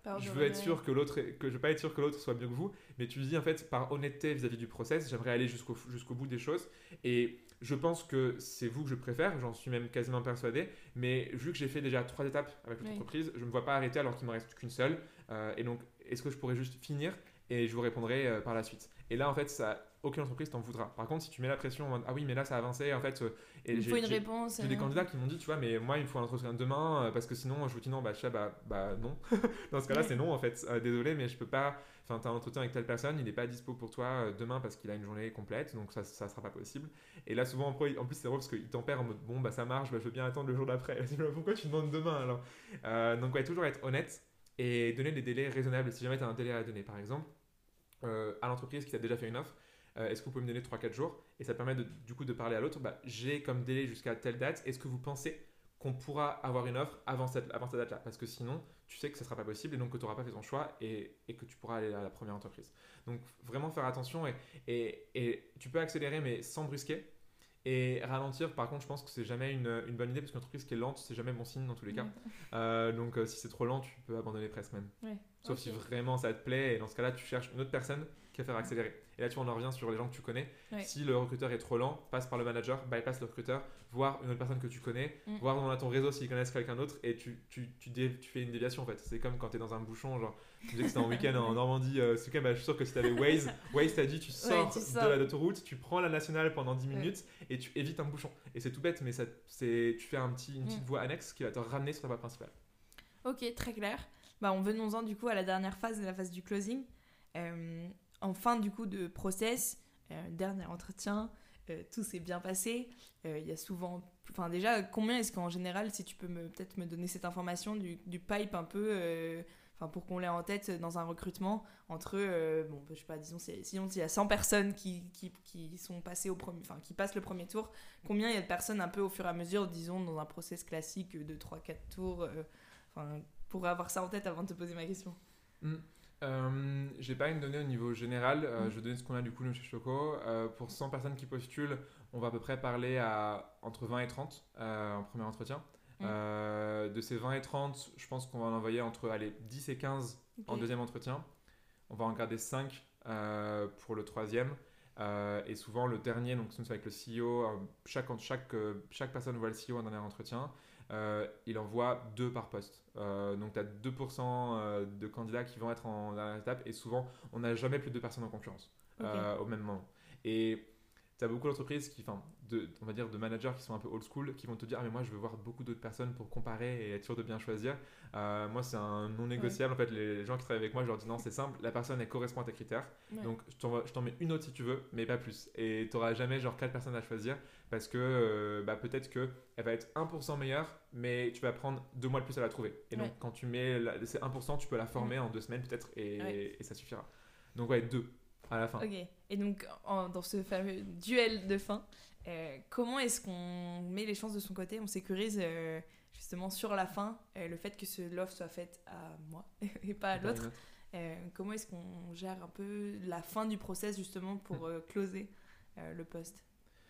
Par je de veux être regret. sûr que l'autre, est- que je veux pas être sûr que l'autre soit mieux que vous, mais tu dis en fait par honnêteté vis-à-vis du process, j'aimerais aller jusqu'au jusqu'au bout des choses. Et je pense que c'est vous que je préfère, j'en suis même quasiment persuadé. Mais vu que j'ai fait déjà trois étapes avec l'autre Oui. entreprise, je ne me vois pas arrêter alors qu'il me reste qu'une seule. Euh, et donc, est-ce que je pourrais juste finir et je vous répondrai euh, par la suite. Et là, en fait, ça, aucune entreprise t'en voudra. Par contre, si tu mets la pression en mode, ah oui, mais là, ça a avancé, en fait, euh, et Il me j'ai, faut une j'ai- réponse. j'ai des euh, candidats qui m'ont dit, tu vois, mais moi, il me faut un entretien demain euh, parce que sinon, je vous dis non, bah, je sais, bah, bah non. Dans ce cas-là, Ouais. c'est non, en fait. Euh, désolé, mais je peux pas. Enfin, tu as un entretien avec telle personne, il n'est pas dispo pour toi euh, demain parce qu'il a une journée complète, donc ça, ça sera pas possible. Et là, souvent, en pro- en plus, c'est drôle parce qu'il tempère en mode, bon, bah, ça marche, bah, je veux bien attendre le jour d'après. Je dis, bah, pourquoi tu demandes demain alors? Euh, Donc, ouais, toujours être honnête et donner des délais raisonnables. Si jamais tu as un délai à donner, par exemple, euh, à l'entreprise qui t'a déjà fait une offre, euh, est-ce que vous pouvez me donner trois quatre jours? Et ça permet de, du coup de parler à l'autre, bah, j'ai comme délai jusqu'à telle date, est-ce que vous pensez qu'on pourra avoir une offre avant cette, avant cette date-là? Parce que sinon, tu sais que ça ne sera pas possible et donc que tu n'auras pas fait ton choix et, et que tu pourras aller à la première entreprise. Donc vraiment faire attention et, et, et tu peux accélérer mais sans brusquer. Et ralentir, par contre, je pense que c'est jamais une, une bonne idée parce qu'une entreprise qui est lente, c'est jamais bon signe dans tous les cas. Ouais. Euh, donc, euh, si c'est trop lent, tu peux abandonner presque même. Ouais. Sauf Ok. si vraiment ça te plaît, et dans ce cas-là, tu cherches une autre personne qui va faire accélérer. Et là, tu vois, on en revient sur les gens que tu connais. Ouais. Si le recruteur est trop lent, passe par le manager, bypass le recruteur, voir une autre personne que tu connais, Mm. voir dans ton réseau s'ils connaissent quelqu'un d'autre, et tu, tu, tu, dé- tu fais une déviation en fait. C'est comme quand tu es dans un bouchon, genre, tu disais que c'était en week-end en Normandie, euh, ce week-end, bah, je suis sûr que si tu avais Waze, Waze t'a dit tu sors, tu de sors. la- d'autoroute, tu prends la nationale pendant dix Ouais. minutes et tu évites un bouchon. Et c'est tout bête, mais ça, c'est, tu fais un petit, une petite Mm. voie annexe qui va te ramener sur ta voie principale. Ok, très clair. Bah, on venons-en du coup à la dernière phase, la phase du closing. Euh, en fin du coup de process, euh, dernier entretien, euh, tout s'est bien passé. Euh, Il y a souvent, enfin déjà, combien est-ce qu'en général, si tu peux me peut-être me donner cette information du, du pipe un peu, euh, enfin pour qu'on l'ait en tête dans un recrutement entre, euh, bon, je sais pas, disons, si- sinon il y a cent personnes qui, qui, qui sont passées au premier, enfin qui passent le premier tour, combien il y a de personnes un peu au fur et à mesure, disons, dans un process classique de trois quatre tours, euh, enfin pour avoir ça en tête avant de te poser ma question. Mm. Euh, j'ai pas une donnée au niveau général, euh, Mm. je vais donner ce qu'on a du coup nous chez Choco. Euh, pour cent personnes qui postulent, on va à peu près parler à entre vingt et trente euh, en premier entretien. Mm. Euh, de ces vingt et trente, je pense qu'on va en envoyer entre allez, dix et quinze en Ok. deuxième entretien. On va en garder cinq euh, pour le troisième. Euh, et souvent le dernier, donc c'est avec le C E O, euh, chaque, chaque, euh, chaque personne voit le C E O en dernier entretien. Euh, il envoie deux par poste. Euh, donc tu as deux pour cent euh, de candidats qui vont être en dernière étape et souvent on n'a jamais plus de deux personnes en concurrence euh, au même moment. Et tu as beaucoup d'entreprises qui, enfin, de, on va dire de managers qui sont un peu old school, qui vont te dire ah mais moi je veux voir beaucoup d'autres personnes pour comparer et être sûr de bien choisir. Euh, moi c'est un non négociable. En fait les gens qui travaillent avec moi je leur dis non c'est simple, la personne elle correspond à tes critères. Ouais. Donc je t'en, je t'en mets une autre si tu veux, mais pas plus. Et tu n'auras jamais genre quatre personnes à choisir parce que euh, bah, peut-être qu'elle va être un pour cent meilleure, mais tu vas prendre deux mois de plus à la trouver. Et donc Ouais. quand tu mets la, ces un pour cent, tu peux la former en deux semaines peut-être et, Ouais. et ça suffira. Donc ouais, deux à la fin. Ok. Et donc, en- dans ce fameux duel de fin, euh, comment est-ce qu'on met les chances de son côté? On sécurise euh, justement sur la fin euh, le fait que ce l'offre soit faite à moi et pas à Pas une l'autre. autre. Euh, comment est-ce qu'on gère un peu la fin du process justement pour euh, closer euh, le poste?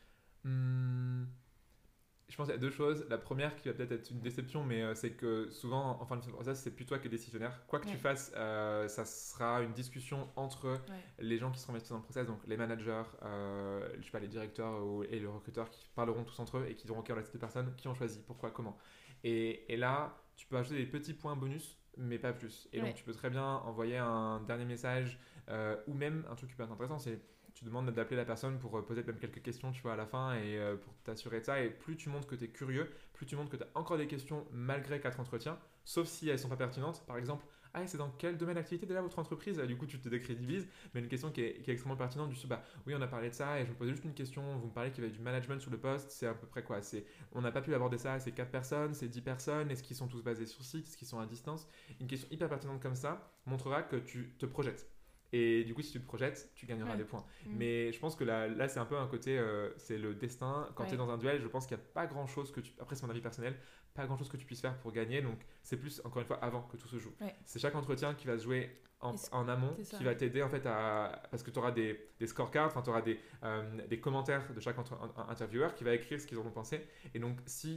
Hmm, Je pense qu'il y a deux choses. La première qui va peut-être être une déception, mais euh, c'est que souvent, en fin de process, c'est plus toi qui es décisionnaire. Quoi que Ouais. tu fasses, euh, ça sera une discussion entre Ouais. les gens qui seront investis dans le process, donc les managers, euh, je sais pas, les directeurs ou- et le recruteur qui parleront tous entre eux et qui diront ok, on a cette personne, qui ont choisi, pourquoi, comment. Et, et là, tu peux ajouter des petits points bonus, mais pas plus. Et Ouais. donc, tu peux très bien envoyer un dernier message euh, ou même un truc qui peut être intéressant, c'est tu demandes d'appeler la personne pour euh, poser même quelques questions tu vois, à la fin et euh, pour t'assurer de ça. Et plus tu montres que tu es curieux, plus tu montres que tu as encore des questions malgré quatre entretiens, sauf si elles sont pas pertinentes. Par exemple, ah, c'est dans quel domaine d'activité déjà votre entreprise? Du coup, tu te décrédibilises. Mais une question qui est, qui est extrêmement pertinente, du coup, bah oui, on a parlé de ça et je me posais juste une question. Vous me parlez qu'il y avait du management sur le poste, c'est à peu près quoi? C'est, on n'a pas pu aborder ça, c'est quatre personnes, c'est dix personnes, est-ce qu'ils sont tous basés sur site, est-ce qu'ils sont à distance? Une question hyper pertinente comme ça montrera que tu te projettes. Et du coup, si tu te projettes, tu gagneras Ouais. des points. Mm. Mais je pense que là, là c'est un peu un côté, euh, c'est le destin. Quand Ouais. tu es dans un duel, je pense qu'il n'y a pas grand chose que tu. Après, c'est mon avis personnel, pas grand chose que tu puisses faire pour gagner. Donc, c'est plus, encore une fois, avant que tout se joue. Ouais. C'est chaque entretien qui va se jouer en, Est-ce- en amont, c'est ça. qui va t'aider en fait à. Parce que tu auras des, des scorecards, enfin, tu auras des, euh, des commentaires de chaque entre- un- intervieweur qui va écrire ce qu'ils en ont pensé. Et donc, si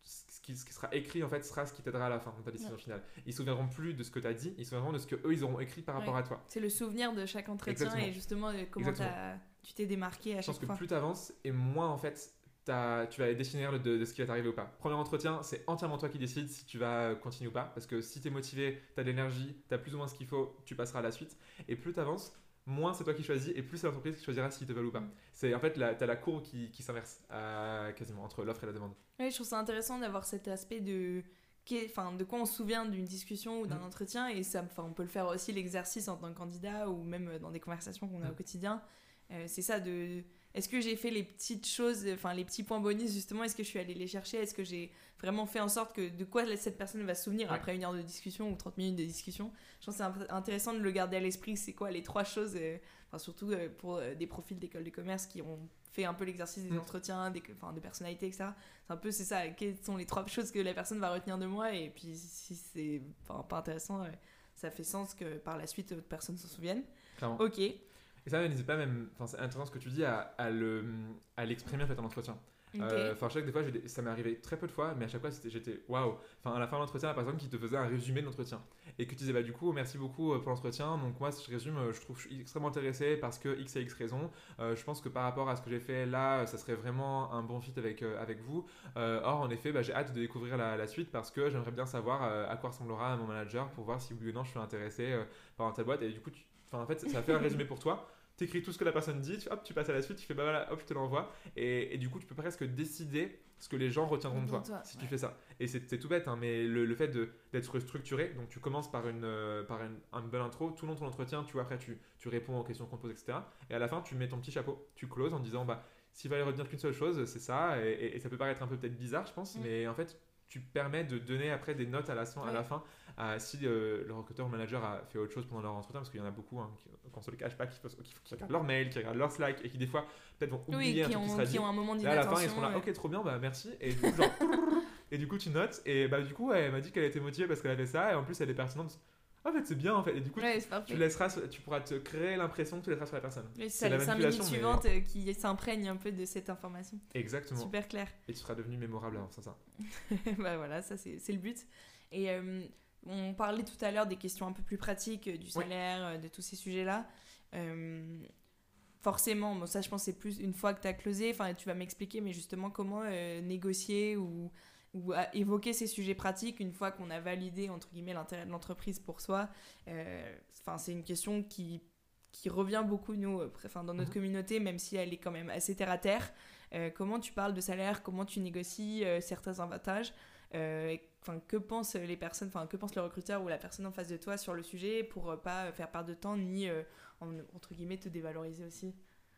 ce qui, ce qui sera écrit en fait sera ce qui t'aidera à la fin dans ta décision Ouais. finale. Ils se souviendront plus de ce que tu as dit, ils se souviendront de ce que eux ils auront écrit par rapport Ouais. à toi. C'est le souvenir de chaque entretien Exactement. et justement euh, comment Exactement. t'as- tu t'es démarqué à Je chaque pense que fois. plus tu avances et moins en fait t'as- tu vas définir le- de, de ce qui va t'arriver ou pas. Premier entretien, c'est entièrement toi qui décides si tu vas continuer ou pas. Parce que si tu es motivé, tu as de l'énergie, tu as plus ou moins ce qu'il faut, tu passeras à la suite. Et plus tu avances, moins c'est toi qui choisis et plus c'est l'entreprise qui choisira s'ils te veulent ou pas. Mm. C'est en fait, tu as la courbe qui, qui s'inverse euh, quasiment entre l'offre et la demande. Ouais, je trouve ça intéressant d'avoir cet aspect de, qu'est- enfin, de quoi on se souvient d'une discussion ou d'un Mm. entretien. Et ça, enfin, on peut le faire aussi l'exercice en tant que candidat ou même dans des conversations qu'on a Mm. au quotidien. Euh, c'est ça de... Est-ce que j'ai fait les petites choses, enfin les petits points bonus justement, est-ce que je suis allée les chercher? Est-ce que j'ai vraiment fait en sorte que de quoi cette personne va se souvenir Ouais. après une heure de discussion ou trente minutes de discussion? Je pense que c'est int- intéressant de le garder à l'esprit, c'est quoi les trois choses, euh, enfin surtout euh, pour euh, des profils d'école de commerce qui ont fait un peu l'exercice des Mm. entretiens, des, enfin, de personnalité, et cetera. C'est un peu, c'est ça, quelles sont les trois choses que la personne va retenir de moi, et puis si c'est enfin, pas intéressant, euh, ça fait sens que par la suite, d'autres personnes s'en souviennent. Clairement. Ok. Et ça, n'hésite pas même, enfin, c'est intéressant ce que tu dis, à, à le, à l'exprimer en fait en entretien. Ok. Euh, Enfin, je sais que des fois, j'ai des- ça m'est arrivé très peu de fois, mais à chaque fois, c'était- j'étais waouh. Enfin, à la fin de l'entretien, la personne qui te faisait un résumé de l'entretien et que tu disais, bah, du coup, merci beaucoup euh, pour l'entretien. Donc, moi, si je résume, euh, je trouve que je suis extrêmement intéressé parce que X et X raisons. Euh, je pense que par rapport à ce que j'ai fait là, euh, ça serait vraiment un bon fit avec, euh, avec vous. Euh, or, en effet, bah, j'ai hâte de découvrir la, la suite parce que j'aimerais bien savoir euh, à quoi ressemblera mon manager pour voir si oui ou non je suis intéressé euh, par ta boîte. Et du coup, tu... enfin, en fait, ça fait un résumé pour toi. T'écris tout ce que la personne dit, tu, hop, tu passes à la suite, tu fais bah voilà, hop, je te l'envoie. Et, et du coup, tu peux presque décider ce que les gens retiendront de toi, De toi, si ouais. tu fais ça. Et c'est c'est tout bête, hein, mais le, le fait de- d'être structuré, donc tu commences par une, euh, par une, une bonne intro, tout le long de ton entretien, tu vois, après tu, tu réponds aux questions qu'on te pose, et cetera. Et à la fin, tu mets ton petit chapeau, tu closes en disant bah s'il fallait retenir qu'une seule chose, c'est ça. Et, et- et ça peut paraître un peu peut-être bizarre, je pense, Mm. mais en fait, tu permets de donner après des notes à la, à la Ouais. fin à, si euh, le recruteur ou le manager a fait autre chose pendant leur entretien, parce qu'il y en a beaucoup hein, qui, qu'on se le cache pas, qui, faut- qui, qui regardent leur mail, qui regardent leur Slack et qui des fois peut-être vont Oui, oublier un qui truc qui ont, sera qui dit. ont un moment Là, à la fin, ils d'inattention. seront là, ouais. ok, trop bien, bah merci. Et du coup, genre, et du coup, tu notes. Et bah, du coup, elle m'a dit qu'elle était motivée parce qu'elle avait ça. Et en plus, elle est pertinente. En fait, c'est bien en fait. Et du coup, Ouais, tu, c'est parfait. tu laisseras, tu pourras te créer l'impression que tu laisseras sur la personne. Oui, c'est c'est la les cinq manipulation, minutes mais- suivantes euh, qui s'imprègnent un peu de cette information. Exactement. Super clair. Et tu seras devenu mémorable avant ça. ça. Bah voilà, ça c'est c'est le but. Et euh, on parlait tout à l'heure des questions un peu plus pratiques, euh, du salaire, euh, de tous ces sujets-là. Euh, forcément, bon, ça je pense c'est plus une fois que tu as closé, enfin tu vas m'expliquer, mais justement comment euh, négocier ou, ou à évoquer ces sujets pratiques une fois qu'on a validé entre guillemets l'intérêt de l'entreprise pour soi. Euh, Enfin c'est une question qui qui revient beaucoup nous, euh, enfin, dans notre Mhm. communauté, même si elle est quand même assez terre à terre. Euh, comment tu parles de salaire, comment tu négocies euh, certains avantages, euh, et, enfin, que pensent les personnes, enfin, que pense le recruteur ou la personne en face de toi sur le sujet pour euh, pas faire perdre de temps ni euh, en- entre guillemets te dévaloriser aussi.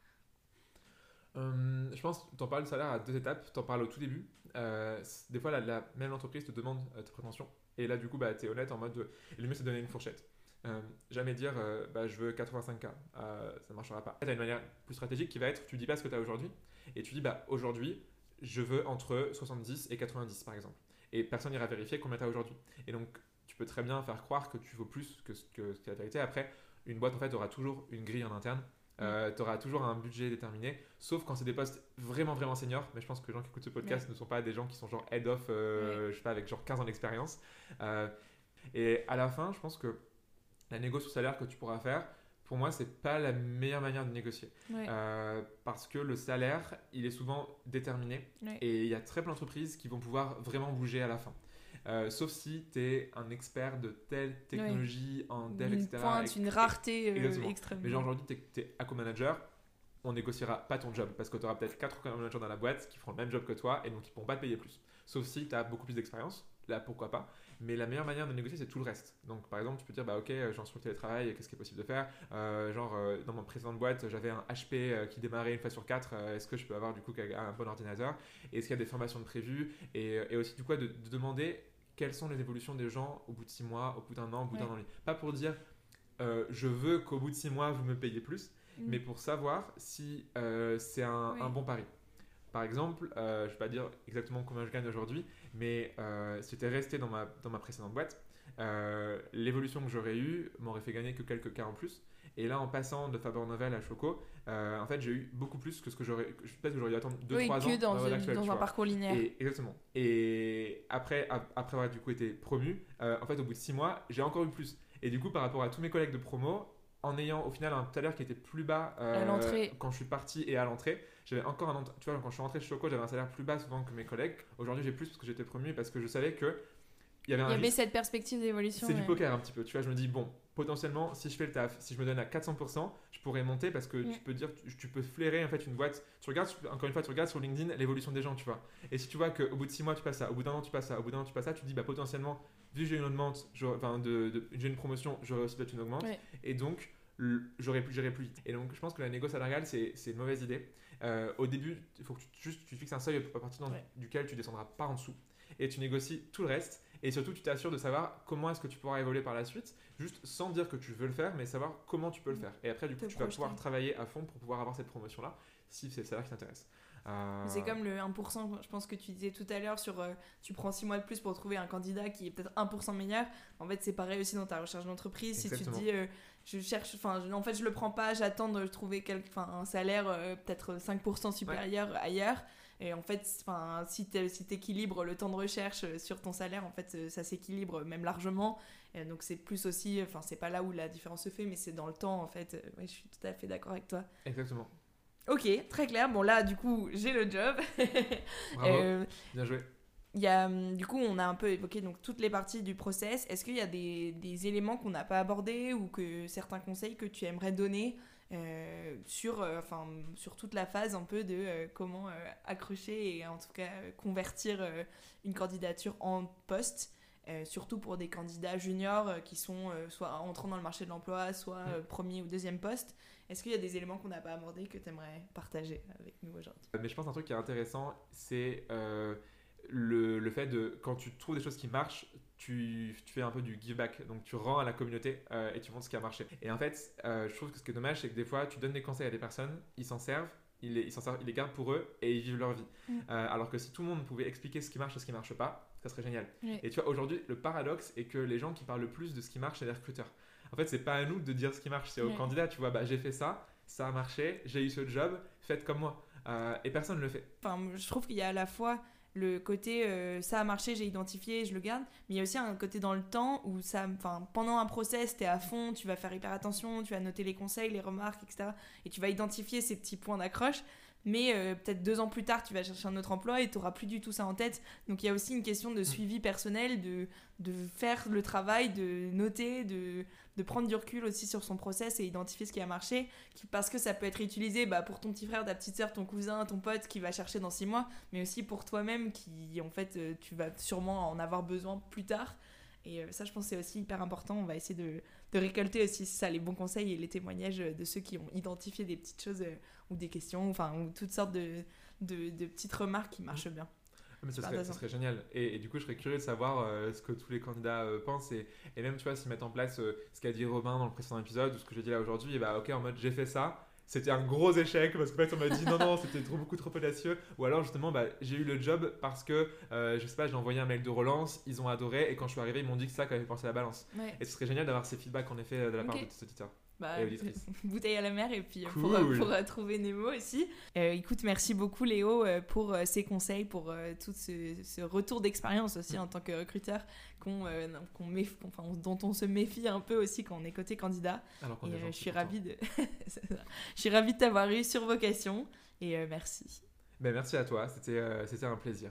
Euh, je pense que tu en parles du salaire à deux étapes. Tu en parles au tout début. Euh, c- des fois, la, la- même l'entreprise te demande euh, tes prétentions. Et là, du coup, bah, tu es honnête en mode. euh, et le mieux, c'est de donner une fourchette. Euh, jamais dire euh, bah, je veux quatre-vingt-cinq K. Euh, ça ne marchera pas. Tu as une manière plus stratégique qui va être tu dis pas ce que tu as aujourd'hui. Et tu dis bah, aujourd'hui, je veux entre soixante-dix et quatre-vingt-dix, par exemple. Et personne n'ira vérifier combien tu as aujourd'hui. Et donc, tu peux très bien faire croire que tu vaux plus que ce que, ce qu'est la vérité. Après, une boîte, en fait, aura toujours une grille en interne. Euh, tu auras toujours un budget déterminé, sauf quand c'est des postes vraiment vraiment seniors. Mais je pense que les gens qui écoutent ce podcast Ouais. ne sont pas des gens qui sont genre head of, euh, je sais pas, avec genre quinze ans d'expérience. Euh, et à la fin, je pense que la négo sur salaire que tu pourras faire, pour moi, c'est pas la meilleure manière de négocier. Ouais. Euh, parce que le salaire, il est souvent déterminé Ouais. et il y a très peu d'entreprises qui vont pouvoir vraiment bouger à la fin. Euh, sauf si tu es un expert de telle technologie en dev, Une et cetera. pointe, et- une rareté euh, Exactement. extrême. Mais genre aujourd'hui, tu es co-manager, on négociera pas ton job parce que tu auras peut-être quatre co-managers dans la boîte qui feront le même job que toi et donc ils pourront pas te payer plus. Sauf si tu as beaucoup plus d'expérience, là pourquoi pas. Mais la meilleure manière de négocier, c'est tout le reste. Donc par exemple, tu peux dire bah ok, j'en suis sur le télétravail, qu'est-ce qui est possible de faire. Euh, Genre euh, dans ma précédente boîte, j'avais un H P euh, qui démarrait une fois sur quatre. Euh, est-ce que je peux avoir du coup un bon ordinateur? Est-ce qu'il y a des formations de prévues? et, et aussi du coup de, de demander quelles sont les évolutions des gens au bout de six mois, au bout d'un an, au bout Ouais. d'un an et demi. Pas pour dire euh, je veux qu'au bout de six mois vous me payez plus, Mm. mais pour savoir si euh, c'est un, Oui. un bon pari. Par exemple, euh, je ne vais pas dire exactement combien je gagne aujourd'hui, mais euh, si j'étais resté dans ma, dans ma précédente boîte, euh, l'évolution que j'aurais eue m'aurait fait gagner que quelques cas en plus. Et là, en passant de Faber Novel à Choco, euh, en fait, j'ai eu beaucoup plus que ce que j'aurais. Je pense que j'aurais dû attendre deux trois oui, ans. que dans, euh, une, dans un parcours linéaire. Et, exactement. Et après, après avoir du coup été promu, euh, en fait, au bout de six mois, j'ai encore eu plus. Et du coup, par rapport à tous mes collègues de promo, en ayant au final un salaire qui était plus bas euh, à l'entrée. Quand je suis parti et à l'entrée, j'avais encore un. Tu vois, quand je suis rentré chez Choco, j'avais un salaire plus bas souvent que mes collègues. Aujourd'hui, j'ai plus parce que j'étais promu et parce que je savais que. Il y avait, un il y avait risque. cette perspective d'évolution. C'est ouais. du poker un petit peu. Tu vois, je me dis, bon, potentiellement, si je fais le taf, si je me donne à quatre cents pour cent, je pourrais monter parce que mm. tu peux dire, tu, tu peux flairer en fait une boîte. Tu regardes, tu, encore une fois, tu regardes sur LinkedIn l'évolution des gens, tu vois. Et si tu vois qu'au bout de six mois, tu passes ça, au bout d'un an, tu passes ça, au bout d'un an, tu passes ça, tu te dis, bah potentiellement, vu que j'ai une augmente, enfin, de, de, j'ai une promotion, j'aurais aussi peut-être une augmente. Ouais. Et donc, le, j'aurais pu gérer plus vite. Et donc, je pense que la négo salariale, c'est, c'est une mauvaise idée. Euh, au début, il faut que tu, juste, tu fixes un seuil à partir ouais. duquel tu descendras pas en dessous. Et tu négocies tout le reste. Et surtout, tu t'assures de savoir comment est-ce que tu pourras évoluer par la suite, juste sans dire que tu veux le faire, mais savoir comment tu peux le faire. Et après, du coup, tu vas pouvoir travailler à fond pour pouvoir avoir cette promotion-là, si c'est le salaire qui t'intéresse. Euh... C'est comme le un pour cent, je pense que tu disais tout à l'heure, sur euh, tu prends six mois de plus pour trouver un candidat qui est peut-être un pour cent meilleur. En fait, c'est pareil aussi dans ta recherche d'entreprise. Exactement. Si tu te dis, euh, je cherche, enfin, en fait, je le prends pas, j'attends de trouver quel, un salaire euh, peut-être cinq pour cent supérieur ouais. ailleurs. Et en fait, si tu si équilibres le temps de recherche sur ton salaire, en fait, ça s'équilibre même largement. Et donc, c'est plus aussi, enfin, c'est pas là où la différence se fait, mais c'est dans le temps, en fait. Ouais, je suis tout à fait d'accord avec toi. Exactement. Ok, très clair. Bon, là, du coup, j'ai le job. Bravo, euh, bien joué. Y a, du coup, on a un peu évoqué donc, toutes les parties du process. Est-ce qu'il y a des, des éléments qu'on n'a pas abordés ou que certains conseils que tu aimerais donner Euh, sur, euh, enfin, sur toute la phase un peu de euh, comment euh, accrocher et en tout cas euh, convertir euh, une candidature en poste, euh, surtout pour des candidats juniors euh, qui sont euh, soit entrant dans le marché de l'emploi, soit euh, premier ou deuxième poste. Est-ce qu'il y a des éléments qu'on n'a pas abordés que tu aimerais partager avec nous aujourd'hui ? Mais je pense qu'un truc qui est intéressant, c'est euh, le, le fait de, quand tu trouves des choses qui marchent, Tu, tu fais un peu du give back, donc tu rends à la communauté euh, et tu montres ce qui a marché. Et en fait, euh, je trouve que ce qui est dommage, c'est que des fois, tu donnes des conseils à des personnes, ils s'en servent, ils les, ils s'en servent, ils les gardent pour eux et ils vivent leur vie. Mm. Euh, alors que si tout le monde pouvait expliquer ce qui marche et ce qui ne marche pas, ça serait génial. Oui. Et tu vois, aujourd'hui, le paradoxe est que les gens qui parlent le plus de ce qui marche, c'est les recruteurs. En fait, c'est pas à nous de dire ce qui marche, c'est aux oui. candidats. Tu vois, bah, j'ai fait ça, ça a marché, j'ai eu ce job, faites comme moi. Euh, et personne ne le fait. Enfin, je trouve qu'il y a à la fois le côté euh, ça a marché, j'ai identifié, je le garde, mais il y a aussi un côté dans le temps où ça, pendant un process, tu es à fond, tu vas faire hyper attention, tu vas noter les conseils, les remarques, et cetera. Et tu vas identifier ces petits points d'accroche, mais euh, peut-être deux ans plus tard, tu vas chercher un autre emploi et tu n'auras plus du tout ça en tête. Donc il y a aussi une question de suivi personnel, de, de faire le travail, de noter, de, de prendre du recul aussi sur son process et identifier ce qui a marché, qui, parce que ça peut être utilisé bah, pour ton petit frère, ta petite sœur, ton cousin, ton pote qui va chercher dans six mois, mais aussi pour toi-même qui, en fait, euh, tu vas sûrement en avoir besoin plus tard. Et euh, ça, je pense que c'est aussi hyper important. On va essayer de, de récolter aussi ça, les bons conseils et les témoignages de ceux qui ont identifié des petites choses euh, ou des questions, enfin, ou toutes sortes de, de, de petites remarques qui marchent bien. Mais ce serait, serait génial. Et, et du coup, je serais curieux de savoir euh, ce que tous les candidats euh, pensent. Et, et même, tu vois, s'ils mettent en place euh, ce qu'a dit Robin dans le précédent épisode ou ce que j'ai dit là aujourd'hui, et bah, ok, en mode j'ai fait ça. C'était un gros échec parce qu'en fait, on m'a dit non, non, c'était trop, beaucoup trop audacieux. Ou alors, justement, bah, j'ai eu le job parce que, euh, je sais pas, j'ai envoyé un mail de relance, ils ont adoré. Et quand je suis arrivé, ils m'ont dit que ça, qui avait pensé à la balance. Ouais. Et ce serait génial d'avoir ces feedbacks, en effet, de la okay. part de tes auditeurs. Bah, bouteille à la mer et puis cool. pour, pour euh, trouver Nemo aussi. Euh, écoute, merci beaucoup Léo euh, pour euh, ces conseils, pour euh, tout ce, ce retour d'expérience aussi mmh. en tant que recruteur qu'on, euh, qu'on méf... enfin, dont on se méfie un peu aussi quand on est côté candidat. Alors qu'on et, est euh, je suis ravie de je suis ravie de t'avoir eu sur Vocation et euh, merci. Ben, merci à toi, c'était, euh, c'était un plaisir.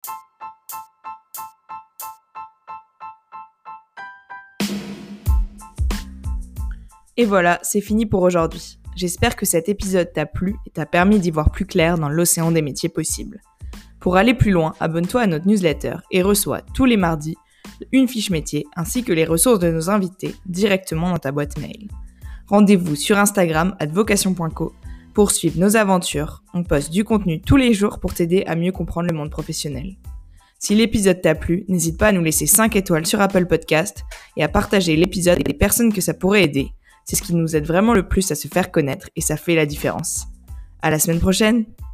Et voilà, c'est fini pour aujourd'hui. J'espère que cet épisode t'a plu et t'a permis d'y voir plus clair dans l'océan des métiers possibles. Pour aller plus loin, abonne-toi à notre newsletter et reçois tous les mardis une fiche métier ainsi que les ressources de nos invités directement dans ta boîte mail. Rendez-vous sur Instagram arobase vocation point co pour suivre nos aventures. On poste du contenu tous les jours pour t'aider à mieux comprendre le monde professionnel. Si l'épisode t'a plu, n'hésite pas à nous laisser cinq étoiles sur Apple Podcast et à partager l'épisode avec les personnes que ça pourrait aider. C'est ce qui nous aide vraiment le plus à se faire connaître et ça fait la différence. À la semaine prochaine!